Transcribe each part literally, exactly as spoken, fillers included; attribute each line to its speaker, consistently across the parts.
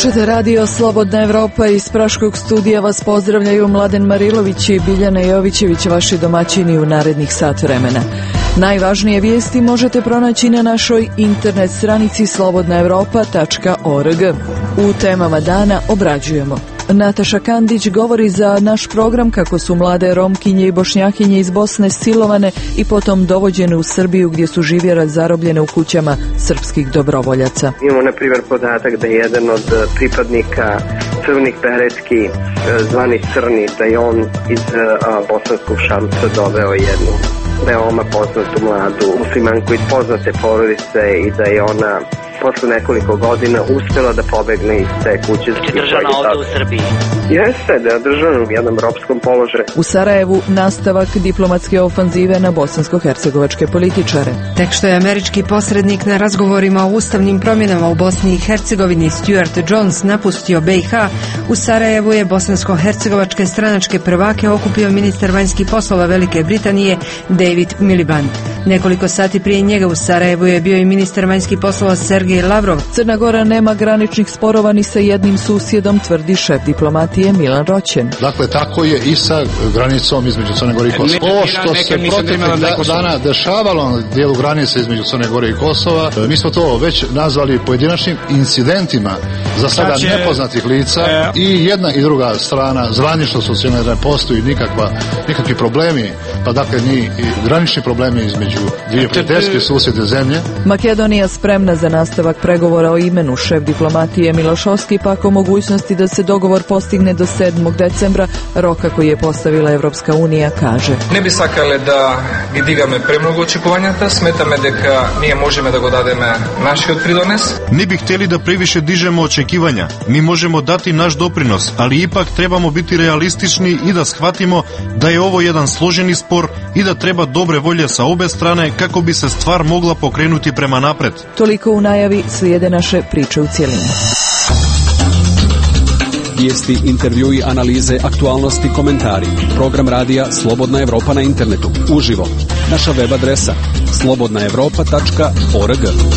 Speaker 1: Slušate radio Slobodna Evropa, iz Praškog studija vas pozdravljaju Mladen Marilović i Biljana Jovićević, vaši domaćini u narednih sat vremena. Najvažnije vijesti možete pronaći na našoj internet stranici slobodna evropa tačka org. U temama dana obrađujemo. Nataša Kandić govori za naš program kako su mlade Romkinje i Bošnjakinje iz Bosne silovane i potom dovođene u Srbiju gdje su živjele zarobljene u kućama srpskih dobrovoljaca.
Speaker 2: Imamo na primjer podatak da je jedan od pripadnika crvenih beretki, zvani Crni, da je on iz a, bosanskog Šamca doveo jednu veoma poznatu mladu muslimanku iz poznate porodice i da je ona posle nekoliko godina uspjela da pobegne iz te kuće.
Speaker 3: Znači držana ovdje u Srbiji?
Speaker 2: Jeste, da je držana u jednom ropskom položaju.
Speaker 1: U Sarajevu nastavak diplomatske ofanzive na bosansko-hercegovačke političare.
Speaker 4: Tek što je američki posrednik na razgovorima o ustavnim promjenama u Bosni i Hercegovini Stuart Jones napustio B i H, u Sarajevu je bosansko-hercegovačke stranačke prvake okupio ministar vanjskih poslova Velike Britanije David Miliband. Nekoliko sati prije njega u Sarajevu je bio i ministar vanjskih poslova Sergej Lavrov.
Speaker 1: Crna Gora nema graničnih sporova ni sa jednim susjedom, tvrdi šef diplomatije Milan Roćen.
Speaker 5: Dakle, tako je i sa granicom između Crne Gore i Kosova. Ovo što se proteklih dana dešavalo na dijelu granice između Crne Gore i Kosova, mi smo to već nazvali pojedinačnim incidentima za sada nepoznatih lica i jedna i druga strana zvanično su ocijenile da ne postoji nikakva, nikakvi problemi, pa dakle ni granični problemi između dvije prijateljske susjedne zemlje.
Speaker 1: Makedonija spremna za nastavak pregovora o imenu. Šef diplomatije Milošovski pak o mogućnosti da se dogovor postigne do sedmog decembra, roka koji je postavila Evropska unija, kaže.
Speaker 6: Ne bi sakale da gi digame premnogo očekovanjata, smeta me deka nije možeme da go dademe naši od pridones.
Speaker 7: Ne bi htjeli da previše dižemo očekivanja. Mi možemo dati naš doprinos, ali ipak trebamo biti realistični i da shvatimo da je ovo jedan složeni spor i da treba dobre volje sa obe strane kako bi se stvar mogla pokrenuti prema napred.
Speaker 1: Toliko u najavi, slijede naše priče u cjelini.
Speaker 8: Vijesti, intervjui, analize, aktualnosti, komentari. Program radija Slobodna Evropa na internetu. Uživo. Naša web adresa slobodna evropa tačka org.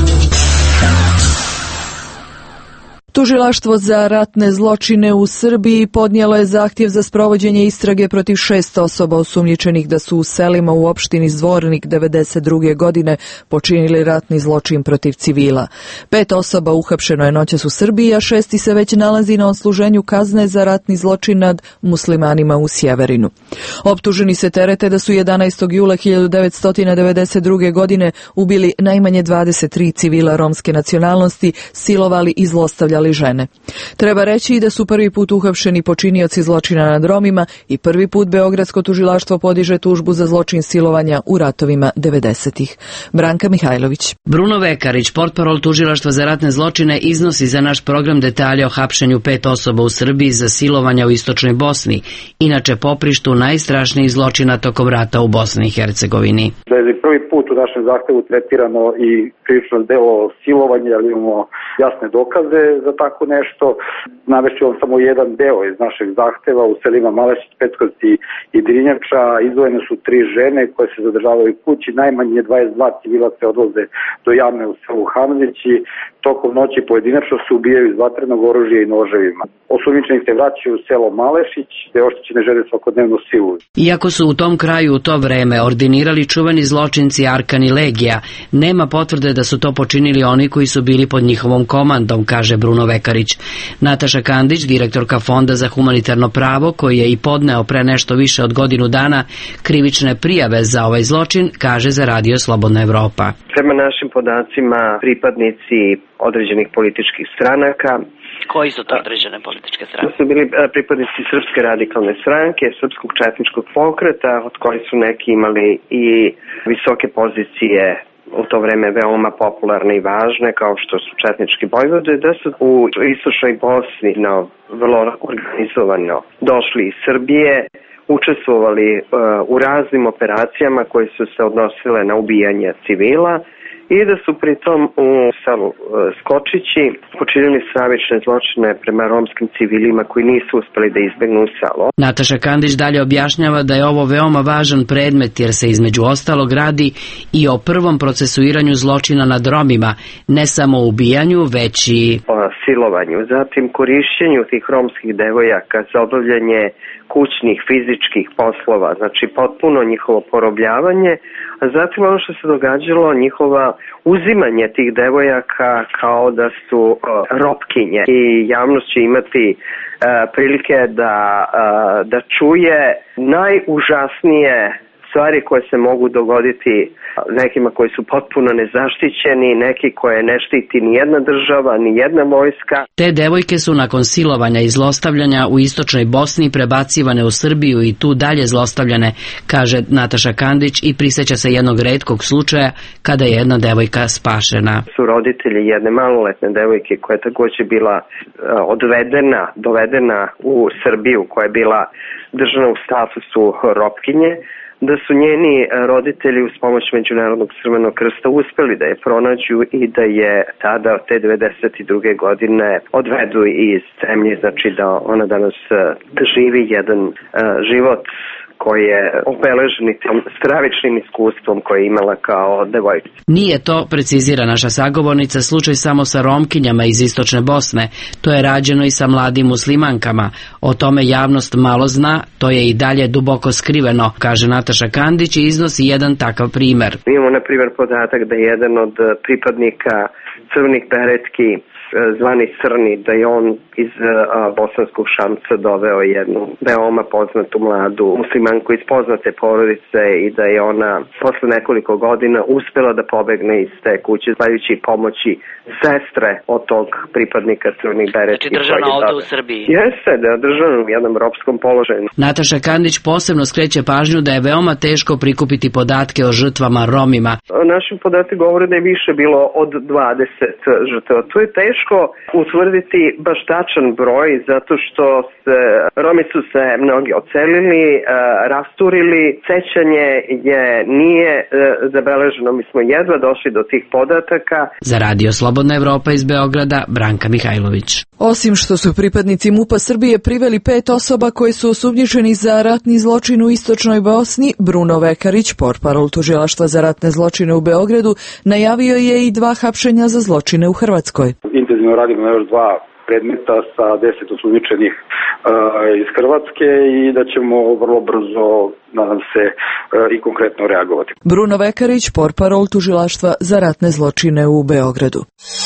Speaker 1: Tužilaštvo za ratne zločine u Srbiji podnijelo je zahtjev za sprovođenje istrage protiv šest osoba osumnjičenih da su u selima u opštini Zvornik devedeset druge godine počinili ratni zločin protiv civila. Pet osoba uhapšeno je noćas u Srbiji, a šesti se već nalazi na odsluženju kazne za ratni zločin nad muslimanima u Sjeverinu. Optuženi se terete da su jedanaestog jula hiljadu devetsto devedeset druge godine ubili najmanje dvadeset tri civila romske nacionalnosti, silovali i zlostavljali žene. Treba reći i da su prvi put uhapšeni počinioci zločina nad Romima i prvi put Beogradsko tužilaštvo podiže tužbu za zločin silovanja u ratovima devedesetih. Branka Mihajlović.
Speaker 3: Bruno Vekarić, portparol tužilaštva za ratne zločine, iznosi za naš program detalje o hapšenju pet osoba u Srbiji za silovanja u istočnoj Bosni, inače poprištu najstrašnijih zločina tokom rata u Bosni i Hercegovini.
Speaker 9: Da je prvi put u našem zahtevu tretirano i krivično delo silovanja, ali imamo jasne dokaze za tako nešto. Navešću vam samo jedan deo iz našeg zahteva. U selima Malešić, Petkovci i Drinjača izdvojene su tri žene koje se zadržavaju kući. Najmanje dvadeset dva civila se odvoze do jame u selu Hamzić i tokom noći pojedinačno se ubijaju iz vatrenog oružja i noževima. Osumnjičeni se vraćaju u selo Malešić, gde oštećene žene svakodnevno siluju.
Speaker 3: Iako su u tom kraju u to vreme ordinirali čuveni zločinci Arkan i Legija, nema potvrde da su to počinili oni koji su bili pod njihovom komandom, kaže Bruno Vekarić. Nataša Kandić, direktorka Fonda za humanitarno pravo, koji je i podneo pre nešto više od godinu dana krivične prijave za ovaj zločin, kaže za radio Slobodna Evropa.
Speaker 2: Prema našim podacima, pripadnici određenih političkih stranaka.
Speaker 3: Koji su to određene političke stranke?
Speaker 2: To su bili pripadnici Srpske radikalne stranke, Srpskog četničkog pokreta, od kojih su neki imali i visoke pozicije u to vreme veoma popularne i važne, kao što su četnički vojvode, da su u istočnoj Bosni no, vrlo organizovano došli iz Srbije, učestvovali uh, u raznim operacijama koje su se odnosile na ubijanje civila i da su pritom u selu Skočići počinili stravične zločine prema romskim civilima koji nisu uspeli da izbegnu u selo.
Speaker 3: Nataša Kandić dalje objašnjava da je ovo veoma važan predmet jer se između ostalog radi i o prvom procesuiranju zločina nad Romima, ne samo o ubijanju, već i
Speaker 2: o silovanju, zatim korišćenju tih romskih devojaka za obavljanje kućnih fizičkih poslova, znači potpuno njihovo porobljavanje, a zatim ono što se događalo, njihova uzimanje tih devojaka kao da su uh, ropkinje i javnost će imati uh, prilike da, uh, da čuje najužasnije stvari koje se mogu dogoditi nekima koji su potpuno nezaštićeni, neki koje ne štiti ni jedna država, ni jedna vojska.
Speaker 3: Te devojke su nakon silovanja i zlostavljanja u istočnoj Bosni prebacivane u Srbiju i tu dalje zlostavljane, kaže Nataša Kandić i prisjeća se jednog retkog slučaja kada je jedna devojka spašena.
Speaker 2: Su roditelji jedne maloletne devojke koja je također bila odvedena, dovedena u Srbiju, koja je bila držana u statusu ropkinje, da su njeni roditelji uz pomoć Međunarodnog Crvenog krsta uspeli da je pronađu i da je tada te devedeset druge godine odvedu iz zemlje, znači da ona danas živi jedan uh, život koji je obeležen tim stravičnim iskustvom koje je imala kao devojčica.
Speaker 3: Nije to, precizira naša sagovornica, slučaj samo sa Romkinjama iz istočne Bosne. To je rađeno i sa mladim muslimankama. O tome javnost malo zna, to je i dalje duboko skriveno, kaže Nataša Kandić i iznosi jedan takav primer.
Speaker 2: Mi imamo na primjer podatak da je jedan od pripadnika crvenih beretki zvani Crni, da je on iz a, bosanskog Šamca doveo jednu veoma poznatu mladu muslimanku iz poznate porodice i da je ona posle nekoliko godina uspela da pobegne iz te kuće zahvaljujući pomoći sestre od tog pripadnika crvenih beretki.
Speaker 10: Znači držana ovde u Srbiji.
Speaker 2: Jeste, da je držana u jednom ropskom položaju.
Speaker 3: Nataša Kandić posebno skreće pažnju da je veoma teško prikupiti podatke o žrtvama Romima.
Speaker 2: Naši podaci govore da je više bilo od dvadeset žrtava. To je teško utvrditi baš tačan broj zato što se, Romi su se mnogi ocelili, uh, rasturili, sećanje je nije uh, zabeleženo, mi smo jedva došli do tih podataka.
Speaker 3: Za Radio Slobodna Evropa iz Beograda, Branka Mihajlović.
Speaker 1: Osim što su pripadnici MUP-a Srbije priveli pet osoba koji su osumnjičeni za ratni zločin u istočnoj Bosni, Bruno Vekarić, portparol tužilaštva za ratne zločine u Beogradu, najavio je i dva hapšenja za zločine u Hrvatskoj.
Speaker 9: Intenzivno radimo na još dva predmeta sa deset osumnjičenih uh, iz Hrvatske i da ćemo vrlo brzo, nadam se, uh, i konkretno reagovati.
Speaker 1: Bruno Vekarić, portparol tužilaštva za ratne zločine u Beogradu.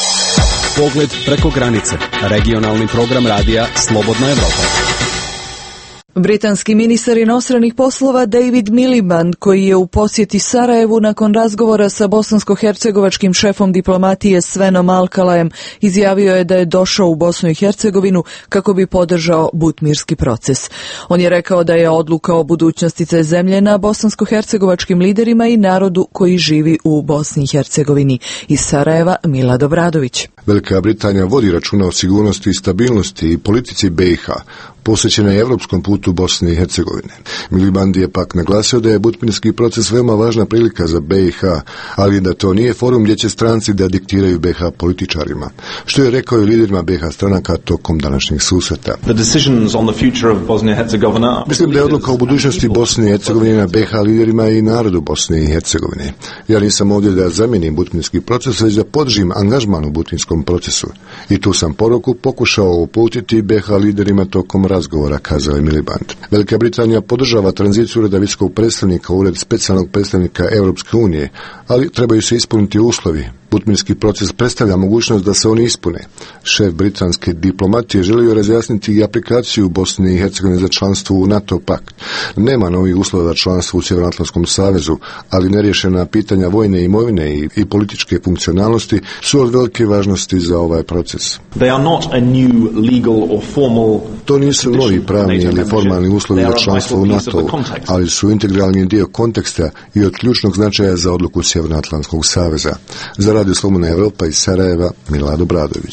Speaker 8: Pogled preko granice. Regionalni program radija Slobodna Evropa.
Speaker 1: Britanski ministar inostranih poslova David Miliband, koji je u posjeti Sarajevu nakon razgovora sa bosansko-hercegovačkim šefom diplomatije Svenom Alkalajem, izjavio je da je došao u Bosnu i Hercegovinu kako bi podržao butmirski proces. On je rekao da je odluka o budućnosti te zemlje na bosansko-hercegovačkim liderima i narodu koji živi u Bosni i Hercegovini. Iz Sarajeva Milad Obradović.
Speaker 11: Velika Britanija vodi računa o sigurnosti i stabilnosti i politici B i H, posvećena je evropskom putu Bosne i Hercegovine. Miliband je pak naglasio da je butmirski proces veoma važna prilika za B i H, ali da to nije forum gdje će stranci da diktiraju B i H političarima, što je rekao i liderima B i H stranaka tokom današnjih susreta. Mislim da je odluka o budućnosti Bosne i Hercegovine na B i H liderima i narodu Bosne i Hercegovine. Ja nisam ovdje da zamenim butmirski proces, već da podržim angažman u butmirskom procesu. I tu sam poruku pokušao uputiti B i H liderima tokom razgovora, kazao je Miliband. Velika Britanija podržava tranziciju ureda visokog predstavnika u ured specijalnog predstavnika Europske unije, ali trebaju se ispuniti uslovi. Butmirski proces predstavlja mogućnost da se oni ispune. Šef britanske diplomatije želio razjasniti i aplikaciju Bosne i Hercegovine za članstvo u NATO pakt. Nema novih uslova za članstvo u Sjevernoatlantskom savezu, ali nerješena pitanja vojne imovine i, i političke funkcionalnosti su od velike važnosti za ovaj proces. To nisu novi pravni ili formalni uslovi za članstvo u NATO, ali su integralni dio konteksta i od ključnog značaja za odluku Sjevernoatlantskog saveza. Za Radio Slobodna Evropa iz Sarajeva, Milad Obradović.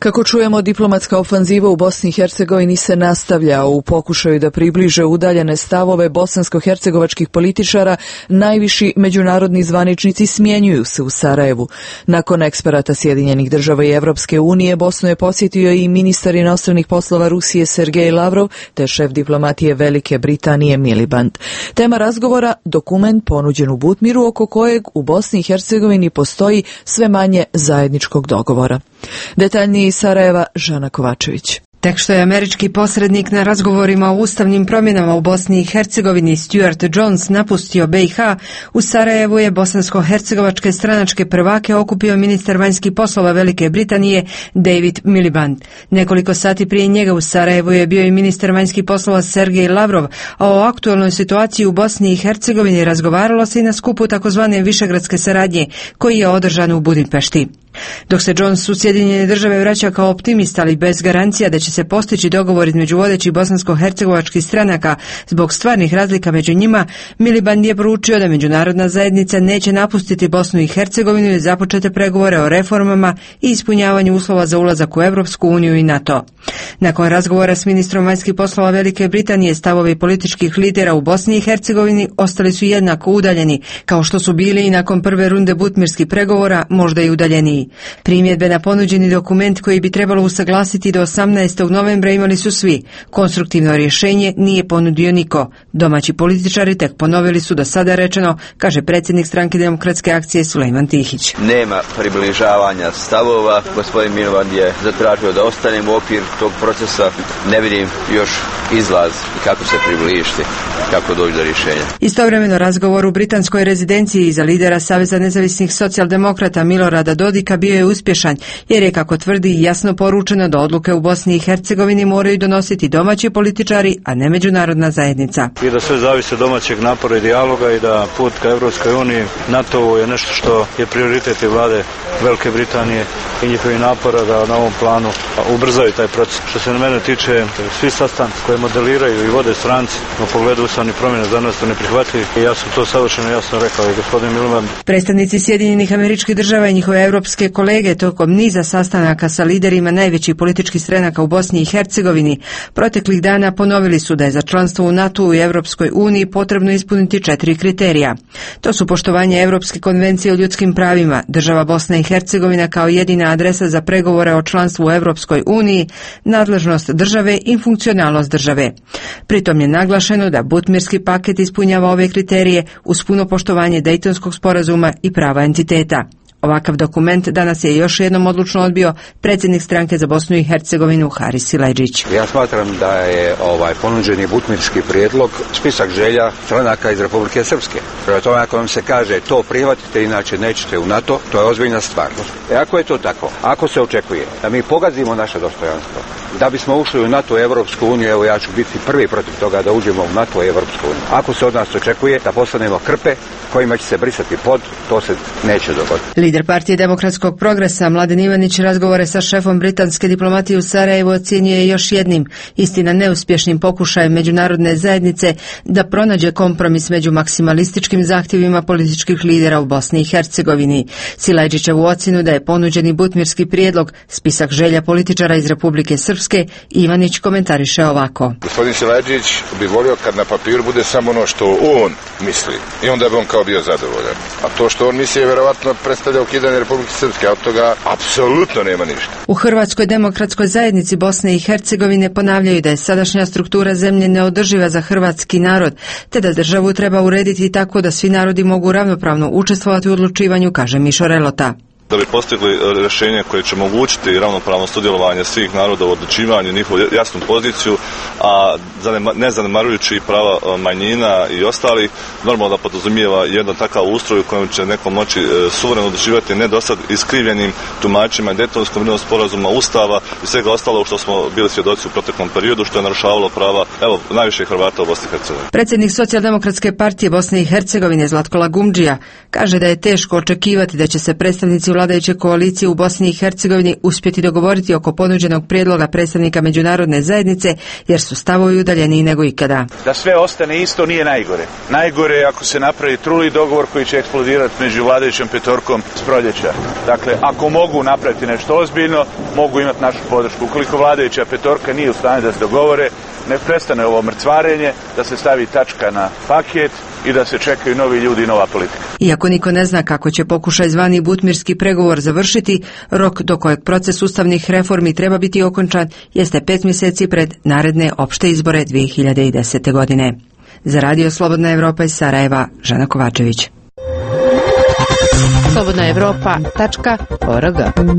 Speaker 1: Kako čujemo, diplomatska ofanziva u Bosni i Hercegovini se nastavlja. U pokušaju da približe udaljene stavove bosansko-hercegovačkih političara, najviši međunarodni zvaničnici smjenjuju se u Sarajevu. Nakon eksperata Sjedinjenih država i Evropske unije, Bosnu je posjetio i ministar inostranih poslova Rusije Sergej Lavrov, te šef diplomatije Velike Britanije Miliband. Tema razgovora – dokument ponuđen u Butmiru, oko kojeg u Bosni i Hercegovini postoji sve manje zajedničkog dogovora. Detaljnije iz Sarajeva, Žana Kovačević.
Speaker 4: Tek što je američki posrednik na razgovorima o ustavnim promjenama u Bosni i Hercegovini Stuart Jones napustio B i H, u Sarajevu je bosansko-hercegovačke stranačke prvake okupio ministar vanjskih poslova Velike Britanije David Miliband. Nekoliko sati prije njega u Sarajevu je bio i ministar vanjskih poslova Sergej Lavrov, a o aktualnoj situaciji u Bosni i Hercegovini razgovaralo se i na skupu takozvane višegradske saradnje koji je održan u Budimpešti. Dok se Jones u Sjedinjene države vraća kao optimist, ali bez garancija da će se postići dogovor između vodećih bosansko-hercegovačkih stranaka zbog stvarnih razlika među njima, Miliband je poručio da međunarodna zajednica neće napustiti Bosnu i Hercegovinu i započete pregovore o reformama i ispunjavanju uslova za ulazak u Evropsku uniju i NATO. Nakon razgovora s ministrom vanjskih poslova Velike Britanije, stavovi političkih lidera u Bosni i Hercegovini ostali su jednako udaljeni, kao što su bili i nakon prve runde butmirskih pregovora, možda i udaljeniji. Primjedbe na ponuđeni dokument koji bi trebalo usaglasiti do osamnaestog novembra imali su svi. Konstruktivno rješenje nije ponudio niko. Domaći političari tek ponovili su do sada rečeno, kaže predsjednik stranke Demokratske akcije Sulejman Tihić.
Speaker 10: Nema približavanja stavova. Gospodin Miliband je zatražio da ostanemo u okvir tog procesa. Ne vidim još izlaz kako se približiti, kako doći do rješenja.
Speaker 4: Istovremeno razgovor u britanskoj rezidenciji za lidera Saveza nezavisnih socijaldemokrata Milorada Dodika bio je uspješan, jer je, kako tvrdi, jasno poručeno da odluke u Bosni i Hercegovini moraju donositi domaći političari, a ne međunarodna zajednica.
Speaker 12: I da sve zavisi domaćeg napora i dijaloga i da put ka Evropskoj uniji, NATO je nešto što je prioritet i vlade Velike Britanije i njihovi napora da na ovom planu ubrzaju taj proces. Što se na mene tiče, svi sastanci koje modeliraju i vode stranci u pogledu ustavnih promjena za nas su neprihvatljivi i ja sam to savršeno jasno rekao i gospodin Miliband.
Speaker 4: Predstavnici Sjedinjenih Američkih Država i njihove evropske kolege tokom niza sastanaka sa liderima najvećih političkih stranaka u Bosni i Hercegovini proteklih dana ponovili su da je za članstvo u NATO i Evropskoj uniji potrebno ispuniti četiri kriterija. To su poštovanje Evropske konvencije o ljudskim pravima, država Bosna i Hercegovina kao jedina adresa za pregovore o članstvu u Evropskoj uniji, nadležnost države i funkcionalnost države. Pritom je naglašeno da Butmirski paket ispunjava ove kriterije uz puno poštovanje Dejtonskog sporazuma i prava entiteta. Ovakav dokument danas je još jednom odlučno odbio predsjednik stranke za Bosnu i Hercegovinu Haris Silajdžić.
Speaker 13: Ja smatram da je ovaj ponuđeni Butmirski prijedlog spisak želja stranaka iz Republike Srpske. Prema tome, ako vam se kaže to prihvatite, inače nećete u NATO, to je ozbiljna stvar. E ako je to tako, ako se očekuje da mi pogazimo naše dostojanstvo, da bismo ušli u NATO i Evropsku uniju, evo ja ću biti prvi protiv toga da uđemo u NATO i Evropsku uniju. Ako se od nas očekuje da postanemo krpe kojima će se brisati pod, to se neće dogoditi.
Speaker 4: Lider partije Demokratskog progresa Mladen Ivanić razgovore sa šefom britanske diplomatije u Sarajevu ocjenjuje još jednim, istina neuspješnim pokušajem međunarodne zajednice da pronađe kompromis među maksimalističkim zahtjevima političkih lidera u Bosni i Hercegovini. Silajdžićevu ocjenu da je ponuđeni Butmirski prijedlog spisak želja političara iz Republike Srpske, Ivanić komentariše ovako.
Speaker 14: Gospodin Silajdžić bi volio kad na papiru bude samo ono što on misli i onda bi on kao bio zadovoljan. A to što on misli je vjerovatno predstavlja ukidanje Republike Srpske, a od toga apsolutno nema ništa.
Speaker 4: U Hrvatskoj demokratskoj zajednici Bosne i Hercegovine ponavljaju da je sadašnja struktura zemlje neodrživa za hrvatski narod, te da državu treba urediti tako da svi narodi mogu ravnopravno učestvovati u odlučivanju, kaže Mišo Relota.
Speaker 15: Da bi postigli rješenje koje će omogućiti ravnopravno sudjelovanje svih naroda u odlučivanju, njihovu jasnu poziciju, a ne zanemarujući prava manjina i ostalih, normalno da podrazumijeva jedan takav ustroj u kojem će neko moći suvereno odlučivati, ne do sad iskrivljenim tumačima Dejtonskog mirovnog sporazuma, Ustava i svega ostalog što smo bili svjedoci u proteklom periodu, što je narušavalo prava, evo, najviše Hrvata u Bosni i Hercegovini.
Speaker 4: Predsjednik Socijaldemokratske partije Bosne i Hercegovine Zlatko Lagumdžija kaže da je teško očekivati da će se predstavnici vlade vladajuće koalicije u Bosni i Hercegovini uspjeti dogovoriti oko ponuđenog prijedloga predstavnika međunarodne zajednice, jer su stavovi udaljeniji nego ikada.
Speaker 16: Da sve ostane isto nije najgore. Najgore je ako se napravi truli dogovor koji će eksplodirati među vladajućom petorkom s proljeća. Dakle, ako mogu napraviti nešto ozbiljno, mogu imati našu podršku. Ukoliko vladajuća petorka nije u stanju da se dogovore, ne prestane ovo mrcvarenje, da se stavi tačka na paket i da se čekaju novi ljudi i nova politika.
Speaker 4: Iako niko ne zna kako će pokušaj zvani butmirski pregovor završiti, rok do kojeg proces ustavnih reformi treba biti okončan jeste pet mjeseci pred naredne opšte izbore dvije hiljade desete. godine. Za Radio Slobodna Evropa iz Sarajeva, Žana Kovačević.
Speaker 17: slobodna evropa tačka org.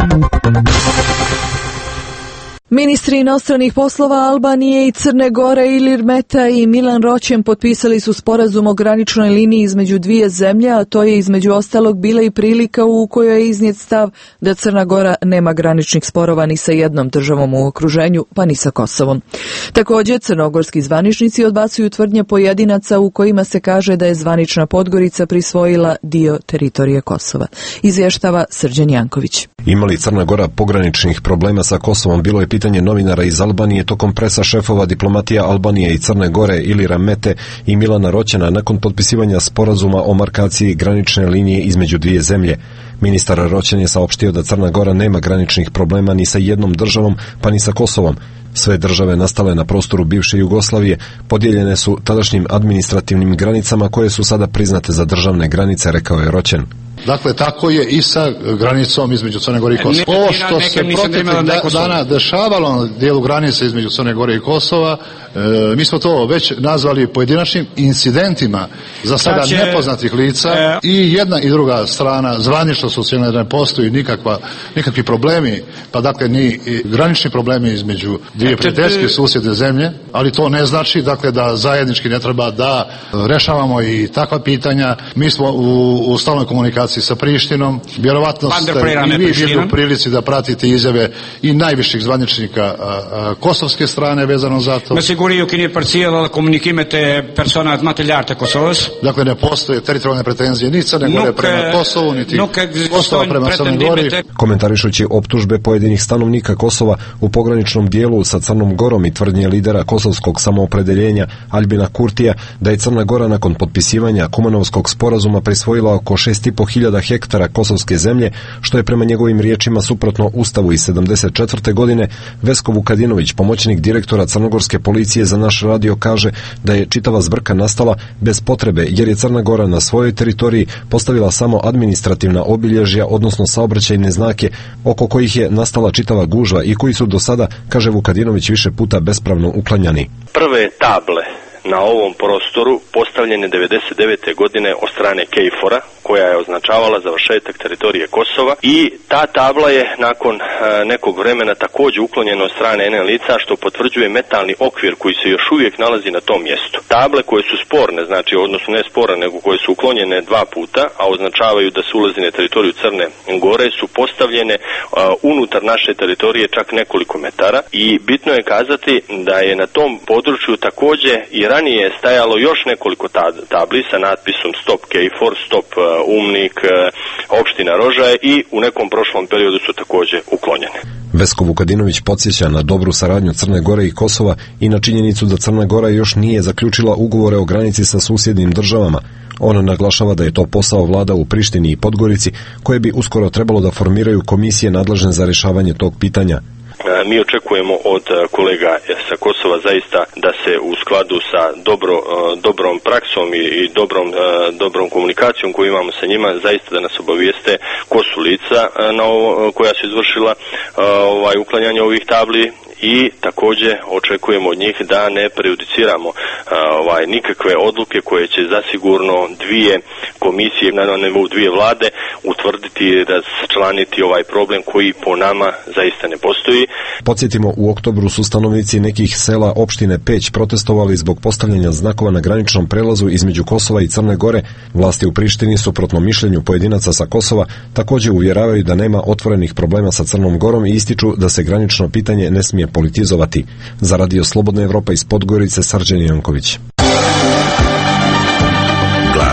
Speaker 1: Ministri inostranih poslova Albanije i Crne Gore Ilir Meta i Milan Roćen potpisali su sporazum o graničnoj liniji između dvije zemlje, a to je između ostalog bila i prilika u kojoj je iznijet stav da Crna Gora nema graničnih sporova ni sa jednom državom u okruženju, pa ni sa Kosovom. Također, crnogorski zvaničnici odbacuju tvrdnje pojedinaca u kojima se kaže da je zvanična Podgorica prisvojila dio teritorije Kosova. Izvještava Srđan Janković.
Speaker 18: Ima li Crna Gora pograničnih problema sa Kosovom? Bilo je pitanje novinara iz Albanije tokom presa šefova diplomatija Albanije i Crne Gore Ilira Mete i Milana Roćena nakon potpisivanja sporazuma o markaciji granične linije između dvije zemlje. Ministar Roćen je saopštio da Crna Gora nema graničnih problema ni sa jednom državom, pa ni sa Kosovom. Sve države nastale na prostoru bivše Jugoslavije podijeljene su tadašnjim administrativnim granicama koje su sada priznate za državne granice, rekao je Roćen.
Speaker 5: Dakle, tako je i sa granicom između Crne Gore i Kosova. Ovo što se proteklih dana dešavalo na dijelu granice između Crne Gore i Kosova, e, mi smo to već nazvali pojedinačnim incidentima za sada znači, nepoznatih lica e, i jedna i druga strana zvanično su ocijenile da ne postoji nikakva, nikakvi problemi, pa dakle ni granični problemi između dvije prijateljske susjedne zemlje, ali to ne znači dakle da zajednički ne treba da rešavamo i takva pitanja. Mi smo u, u stalnoj komunikaciji sa Prištinom, vjerovatno ste i vi bili u prilici da pratite izjave i najviših zvaničnika a, a, kosovske strane vezano za to.
Speaker 19: Me siguriju kini parcijela komunikimete persona materijalta Kosovos.
Speaker 5: Dakle, ne postoje teritorijalne pretenzije ni Crne Gore prema Kosovu, niti Kosova prema Crnoj Gori.
Speaker 18: Komentarišući optužbe pojedinih stanovnika Kosova u pograničnom dijelu sa Crnom Gorom i tvrdnje lidera kosovskog samoopredeljenja Albina Kurtija da je Crna Gora nakon potpisivanja Kumanovskog sporazuma prisvojila oko šest i po hiljada hektara kosovske zemlje, što je prema njegovim riječima suprotno Ustavu iz sedamdeset četvrte. godine, Vesko Vukadinović, pomoćnik direktora crnogorske policije za naš radio, kaže da je čitava zbrka nastala bez potrebe, jer je Crna Gora na svojoj teritoriji postavila samo administrativna obilježja, odnosno saobraćajne znake, oko kojih je nastala čitava gužva i koji su do sada, kaže Vukadinović, više puta bespravno uklanjani.
Speaker 20: Prve table na ovom prostoru postavljene devedeset devete. godine od strane KFOR-a, koja je označavala završetak teritorije Kosova, i ta tabla je nakon e, nekog vremena također uklonjena od strane N N lica, što potvrđuje metalni okvir koji se još uvijek nalazi na tom mjestu. Table koje su sporne, znači odnosno ne sporne, nego koje su uklonjene dva puta, a označavaju da su ulazi na teritoriju Crne Gore, su postavljene e, unutar naše teritorije čak nekoliko metara, i bitno je kazati da je na tom području također i ranije stajalo još nekoliko tabli sa natpisom Stop KFOR, Stop Umnik, opština Rožaje, i u nekom prošlom periodu su također uklonjene.
Speaker 18: Vesko Vukadinović podsjeća na dobru saradnju Crne Gore i Kosova i na činjenicu da Crna Gora još nije zaključila ugovore o granici sa susjednim državama. On naglašava da je to posao vlada u Prištini i Podgorici, koje bi uskoro trebalo da formiraju komisije nadležne za rješavanje tog pitanja.
Speaker 20: Mi očekujemo od kolega sa Kosova zaista da se u skladu sa dobro, dobrom praksom i, i dobrom, dobrom komunikacijom koju imamo sa njima, zaista da nas obavijeste ko su lica na ovo, koja su izvršila ovaj, uklanjanje ovih tabli, i također očekujemo od njih da ne prejudiciramo ovaj, nikakve odluke koje će zasigurno dvije komisije na nivou dvije vlade utvrditi i raščlaniti ovaj problem koji po nama zaista ne postoji.
Speaker 18: Podsjetimo, u oktobru su stanovnici nekih sela opštine Peć protestovali zbog postavljanja znakova na graničnom prelazu između Kosova i Crne Gore. Vlasti u Prištini, suprotno mišljenju pojedinaca sa Kosova, također uvjeravaju da nema otvorenih problema sa Crnom Gorom i ističu da se granično pitanje ne smije politizovati. Za Radio Slobodna Evropa iz Podgorice, Srđan Janković.
Speaker 21: Glas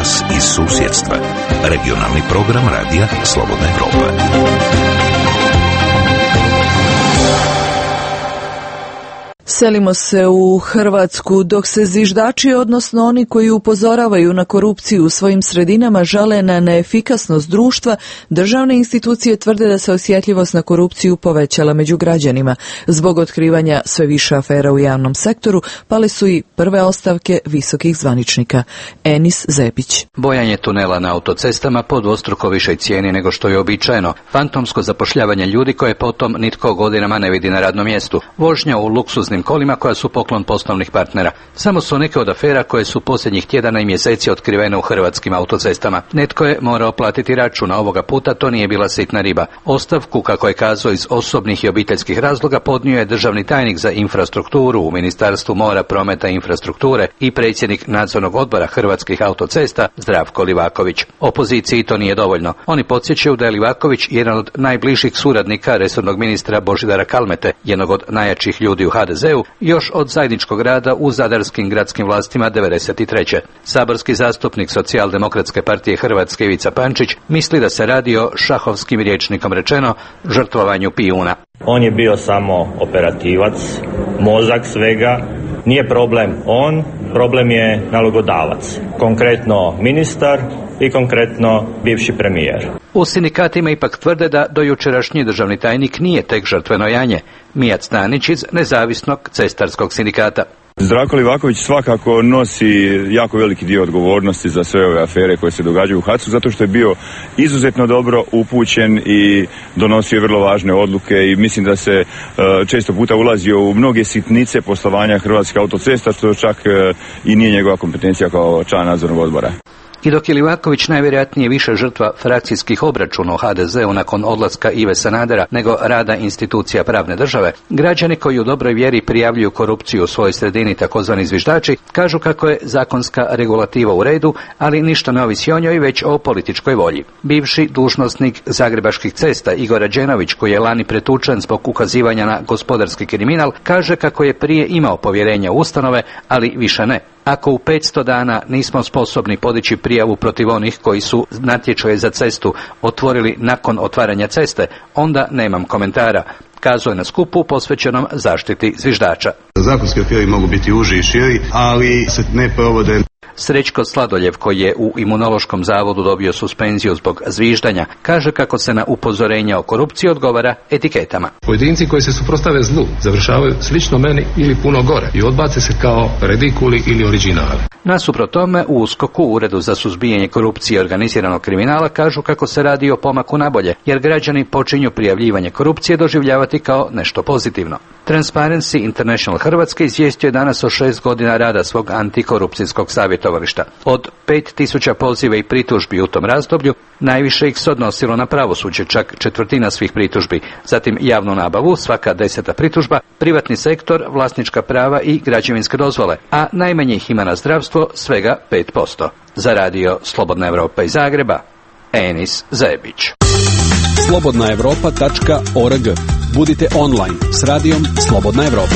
Speaker 21: glas iz susjedstva. Regionalni program radija Slobodna Evropa.
Speaker 1: Selimo se u Hrvatsku, dok se zviždači, odnosno oni koji upozoravaju na korupciju u svojim sredinama, žale na neefikasnost društva, državne institucije tvrde da se osjetljivost na korupciju povećala među građanima. Zbog otkrivanja sve više afera u javnom sektoru, pale su i prve ostavke visokih zvaničnika. Enis Zepić.
Speaker 22: Bojanje tunela na autocestama po dvostruko višoj cijeni nego što je običajeno, fantomsko zapošljavanje ljudi koje potom nitko godinama ne vidi na radnom mjestu, vožnja u luksuznim kolima koja su poklon poslovnih partnera. Samo su neke od afera koje su posljednjih tjedana i mjeseci otkrivene u hrvatskim autocestama. Netko je morao platiti račun, a ovoga puta to nije bila sitna riba. Ostavku, kako je kazao, iz osobnih i obiteljskih razloga podnio je državni tajnik za infrastrukturu u Ministarstvu mora, prometa i infrastrukture i predsjednik nadzornog odbora Hrvatskih autocesta Zdravko Livaković. Opoziciji to nije dovoljno. Oni podsjećaju da je Livaković jedan od najbližih suradnika resornog ministra Božidara Kalmete, jednog od najjačih ljudi u ha de zeu, još od zajedničkog rada u zadarskim gradskim vlastima devedeset treće. Saborski zastupnik Socijaldemokratske partije Hrvatske Ivica Pančić misli da se radi o šahovskim rječnikom rečeno žrtvovanju pijuna.
Speaker 23: On je bio samo operativac, mozak svega. Nije problem on, problem je nalogodavac. Konkretno ministar i konkretno bivši premijer.
Speaker 22: U sindikatima ipak tvrde da dojučerašnji državni tajnik nije tek žrtveno janje. Mijat Stanić iz Nezavisnog cestarskog sindikata.
Speaker 24: Zdravko Livaković svakako nosi jako veliki dio odgovornosti za sve ove afere koje se događaju u hacu, zato što je bio izuzetno dobro upućen i donosio vrlo važne odluke i mislim da se uh, često puta ulazio u mnoge sitnice poslovanja Hrvatskih autocesta, što čak uh, i nije njegova kompetencija kao član nadzornog odbora.
Speaker 22: I dok je Livaković najvjerojatnije više žrtva frakcijskih obračuna u ha de zeu nakon odlaska Ive Sanadera nego rada institucija pravne države, građani koji u dobroj vjeri prijavljuju korupciju u svojoj sredini, takozvani zviždači, kažu kako je zakonska regulativa u redu, ali ništa ne ovisi o njoj, već o političkoj volji. Bivši dužnosnik Zagrebačkih cesta Igor Rađenović, koji je lani pretučen zbog ukazivanja na gospodarski kriminal, kaže kako je prije imao povjerenja u ustanove, ali više ne. Ako u petsto dana nismo sposobni podići prijavu protiv onih koji su natječaje za cestu otvorili nakon otvaranja ceste, onda nemam komentara, kazao je na skupu posvećenom zaštiti zviždača.
Speaker 25: Zakonski okviri mogu biti uži i širi, ali se ne provode.
Speaker 22: Srećko Sladoljev, koji je u Imunološkom zavodu dobio suspenziju zbog zviždanja, kaže kako se na upozorenja o korupciji odgovara etiketama.
Speaker 26: Pojedinci koji se suprotstave zlu završavaju slično meni ili puno gore i odbace se kao redikuli ili originali.
Speaker 22: Nasuprot tome, u USKOK-u, Uredu za suzbijanje korupcije i organiziranog kriminala, kažu kako se radi o pomaku nabolje, jer građani počinju prijavljivanje korupcije doživljavati kao nešto pozitivno. Transparency International Hrvatske izvijestio je danas o šest godina rada svog antikorupcijskog savjetovališta. Od pet tisuća poziva i pritužbi u tom razdoblju, najviše ih se odnosilo na pravosuđe, čak četvrtina svih pritužbi, zatim javnu nabavu, svaka deseta pritužba, privatni sektor, vlasnička prava i građevinske dozvole, a najmanje ih ima na zdravstvo, svega pet posto. Za radio Slobodna Evropa iz Zagreba, Enis Zebić.
Speaker 8: slobodna evropa tačka org. Budite online s radijom Slobodna Evropa.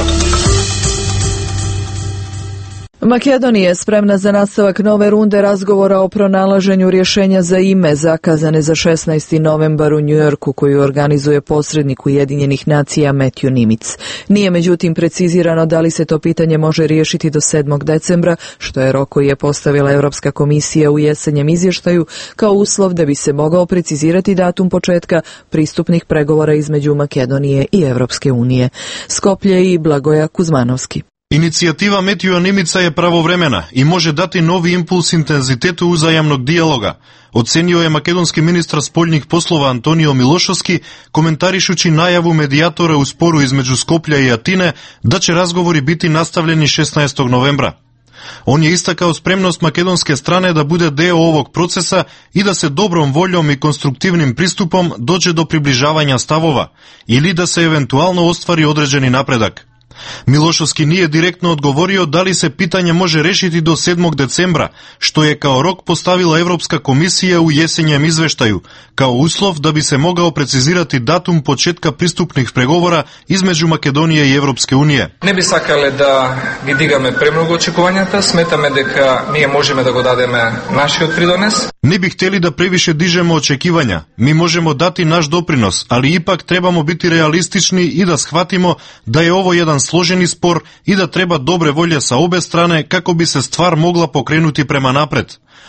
Speaker 1: Makedonija je spremna za nastavak nove runde razgovora o pronalaženju rješenja za ime zakazane za šesnaesti novembar u Njujorku, koju organizuje posrednik Ujedinjenih nacija Matthew Nimitz. Nije međutim precizirano da li se to pitanje može riješiti do sedmog decembra, što je rok koji je postavila Europska komisija u jesenjem izvještaju kao uslov da bi se mogao precizirati datum početka pristupnih pregovora između Makedonije i Europske unije. Skoplje i Blagoja Kuzmanovski.
Speaker 7: Inicijativa Metiju Nimica je pravovremena i može dati novi impuls intenzitetu uzajamnog dijaloga, ocenio je makedonski ministar spoljnih poslova Antonio Milošovski, komentarišući najavu medijatora u sporu između Skoplja i Atine da će razgovori biti nastavljeni šesnaestog novembra. On je istakao spremnost makedonske strane da bude deo ovog procesa i da se dobrom voljom i konstruktivnim pristupom dođe do približavanja stavova ili da se eventualno ostvari određeni napredak. Milošovski nije direktno odgovorio da li se pitanje može rešiti do sedmog decembra, što je kao rok postavila Evropska komisija u jesenjem izveštaju, kao uslov da bi se mogao precizirati datum početka pristupnih pregovora između Makedonije i Evropske unije.
Speaker 26: Ne bi sakale da ги дигаме премногу очекувањата, сметаме дека ние можеме да го дадеме нашиот придонес.
Speaker 7: Не би hteli da previše dižemo očekivanja. Mi možemo dati naš doprinos, ali ipak trebamo biti realistični i da shvatimo da je ovo jedan složeni spor i da treba dobre volje sa obe strane kako bi se stvar mogla pokrenuti prema napred.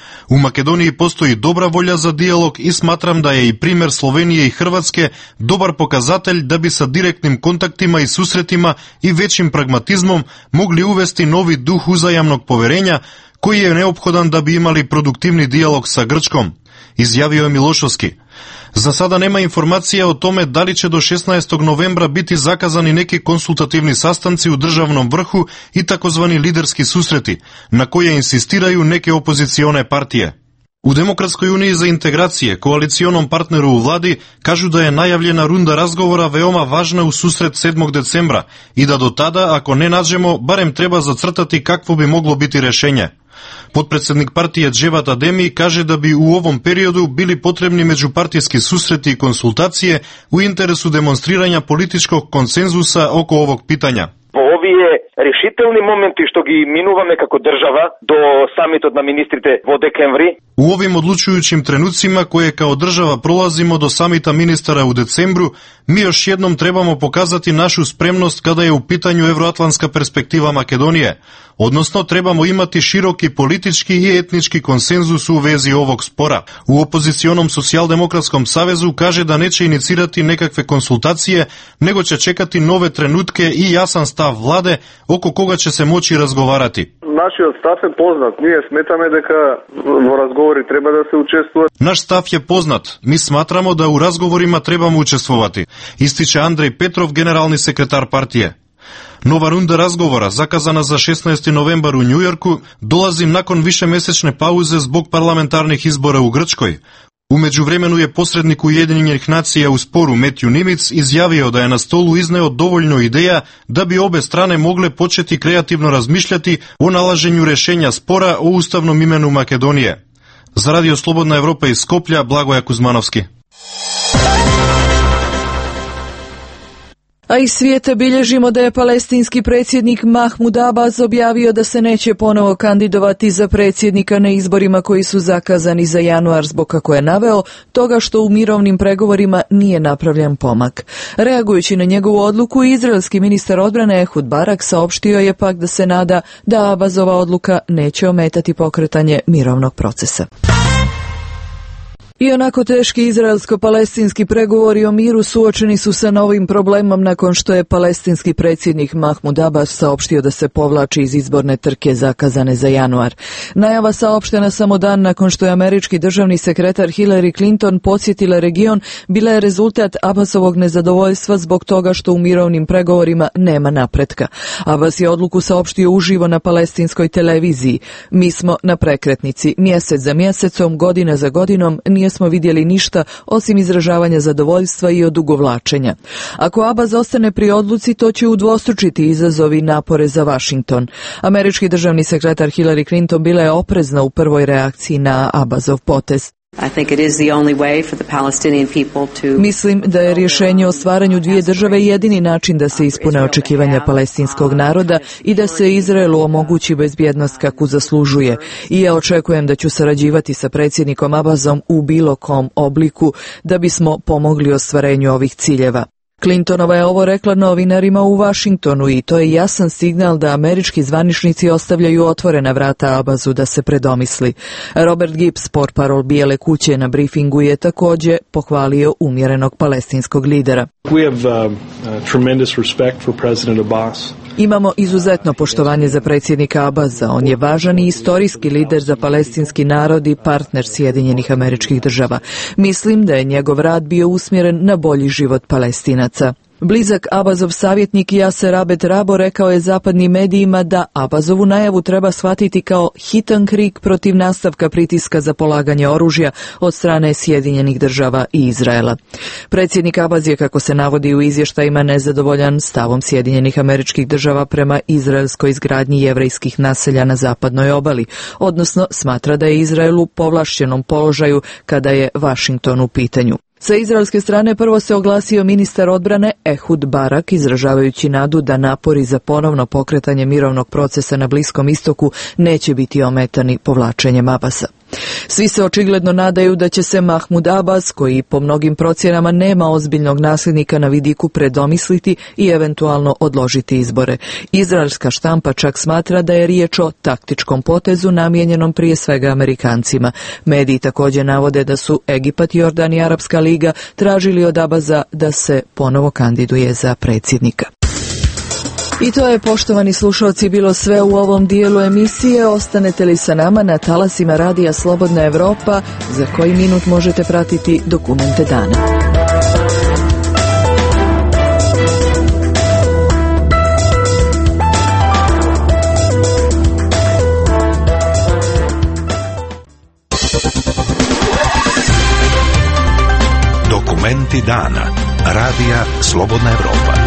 Speaker 7: U Makedoniji postoji dobra volja za dijalog i smatram da je i primer Slovenije i Hrvatske dobar pokazatelj da bi sa direktnim kontaktima i susretima i većim pragmatizmom mogli uvesti novi duh uzajamnog poverenja koji je neophodan da bi imali produktivni dijalog sa Grčkom, izjavio je Milošovski. Za sada nema informacija o tome da li će do šesnaestog novembra biti zakazani neki konsultativni sastanci u državnom vrhu i takozvani liderski susreti, na koje insistiraju neke opozicione partije. U Demokratskoj uniji za integracije, koalicionom partneru u vladi, kažu da je najavljena runda razgovora veoma važna u susret sedmog decembra i da do tada, ako ne nađemo, barem treba zacrtati kakvo bi moglo biti rešenje. Potpredsednik partije Dževat Ademi kaže da bi u ovom periodu bili potrebni međupartijski susreti i konsultacije u interesu demonstriranja političkog konsenzusa oko ovog pitanja.
Speaker 2: Ovие решителни моменти што ги минуваме како држава до самитот на министрите во декември.
Speaker 7: U ovim odlučujućim trenucima koje kao država prolazimo do samita ministara u decembru, mi još jednom trebamo pokazati našu spremnost kada je u pitanju evroatlantska perspektiva Makedonije, odnosno trebamo imati široki politički i etnički konsenzus u vezi ovog spora. U opozicionom socijaldemokratskom savezu kaže da neće inicirati nekakve konsultacije, nego će čekati nove trenutke i jasan stav vlade oko koga će se moći razgovarati.
Speaker 3: Нашиот став е познат. Ние сметаме дека во разговори треба да се учествува.
Speaker 7: Наш став е познат. Ми сматрamo da u razgovorima trebamo učestvovati, ističe Andrej Petrov, generalni sekretar partije. Nova runda razgovora, zakazana za šesnaesti novembar u Njujorku, dolazi nakon višemesečne pauze zbog parlamentarnih izbora u Grčkoj. U međuvremenu je posrednik Ujedinjenih nacija u sporu Matthew Nimitz izjavio da je na stolu izneo dovoljno ideja da bi obe strane mogle početi kreativno razmišljati o nalaženju rešenja spora o ustavnom imenu Makedonije. Za Radio Slobodna Evropa iz Skoplja, Blagoja Kuzmanovski.
Speaker 1: A iz svijeta bilježimo da je palestinski predsjednik Mahmud Abbas objavio da se neće ponovo kandidovati za predsjednika na izborima koji su zakazani za januar zbog, kako je naveo, toga što u mirovnim pregovorima nije napravljen pomak. Reagujući na njegovu odluku, izraelski ministar odbrane Ehud Barak saopštio je pak da se nada da Abbasova odluka neće ometati pokretanje mirovnog procesa. I onako teški izraelsko-palestinski pregovori o miru suočeni su sa novim problemom nakon što je palestinski predsjednik Mahmud Abbas saopštio da se povlači iz izborne trke zakazane za januar. Najava saopštena samo dan nakon što je američki državni sekretar Hillary Clinton podsjetila region bila je rezultat Abbasovog nezadovoljstva zbog toga što u mirovnim pregovorima nema napretka. Abbas je odluku saopštio uživo na palestinskoj televiziji. Mi smo na prekretnici. Mjesec za mjesecom, godina za godinom, nije smo vidjeli ništa osim izražavanja zadovoljstva i odugovlačenja. Ako Abbas ostane pri odluci, to će udvostručiti izazovi napore za Washington. Američki državni sekretar Hillary Clinton bila je oprezna u prvoj reakciji na Abbasov potez. Mislim da je rješenje o stvaranju dvije države jedini način da se ispune očekivanja palestinskog naroda i da se Izraelu omogući bezbjednost kakvu zaslužuje. I ja očekujem da ću sarađivati sa predsjednikom Abbasom u bilo kom obliku da bismo pomogli ostvarenju ovih ciljeva. Clintonova je ovo rekla novinarima u Washingtonu i to je jasan signal da američki zvaničnici ostavljaju otvorena vrata Abbasu da se predomisli. Robert Gibbs, portparol Bijele kuće, na briefingu je također pohvalio umjerenog palestinskog lidera.
Speaker 6: We have uh, uh, tremendous respect for President Abbas.
Speaker 1: Imamo izuzetno poštovanje za predsjednika Abbasa. On je važan i istorijski lider za palestinski narod i partner Sjedinjenih Američkih Država. Mislim da je njegov rad bio usmjeren na bolji život Palestinaca. Blizak Abazov savjetnik Jaser Abed Rabo rekao je zapadnim medijima da Abazovu najavu treba shvatiti kao hitan krik protiv nastavka pritiska za polaganje oružja od strane Sjedinjenih država i Izraela. Predsjednik Abaz je, kako se navodi u izvještajima, nezadovoljan stavom Sjedinjenih Američkih Država prema izraelskoj izgradnji jevrejskih naselja na zapadnoj obali, odnosno smatra da je Izrael u povlašćenom položaju kada je Washington u pitanju. Sa izraelske strane prvo se oglasio ministar odbrane Ehud Barak, izražavajući nadu da napori za ponovno pokretanje mirovnog procesa na Bliskom istoku neće biti ometani povlačenjem Abasa. Svi se očigledno nadaju da će se Mahmud Abbas, koji po mnogim procjenama nema ozbiljnog nasljednika na vidiku, predomisliti i eventualno odložiti izbore. Izraelska štampa čak smatra da je riječ o taktičkom potezu namijenjenom prije svega Amerikancima. Mediji također navode da su Egipat, Jordan i Arapska liga tražili od Abaza da se ponovo kandiduje za predsjednika. I to je, poštovani slušalci, bilo sve u ovom dijelu emisije. Ostanete li sa nama na talasima radija Slobodna Evropa, za koji minut možete pratiti dokumente dana.
Speaker 21: Dokumenti dana. Radija Slobodna Evropa.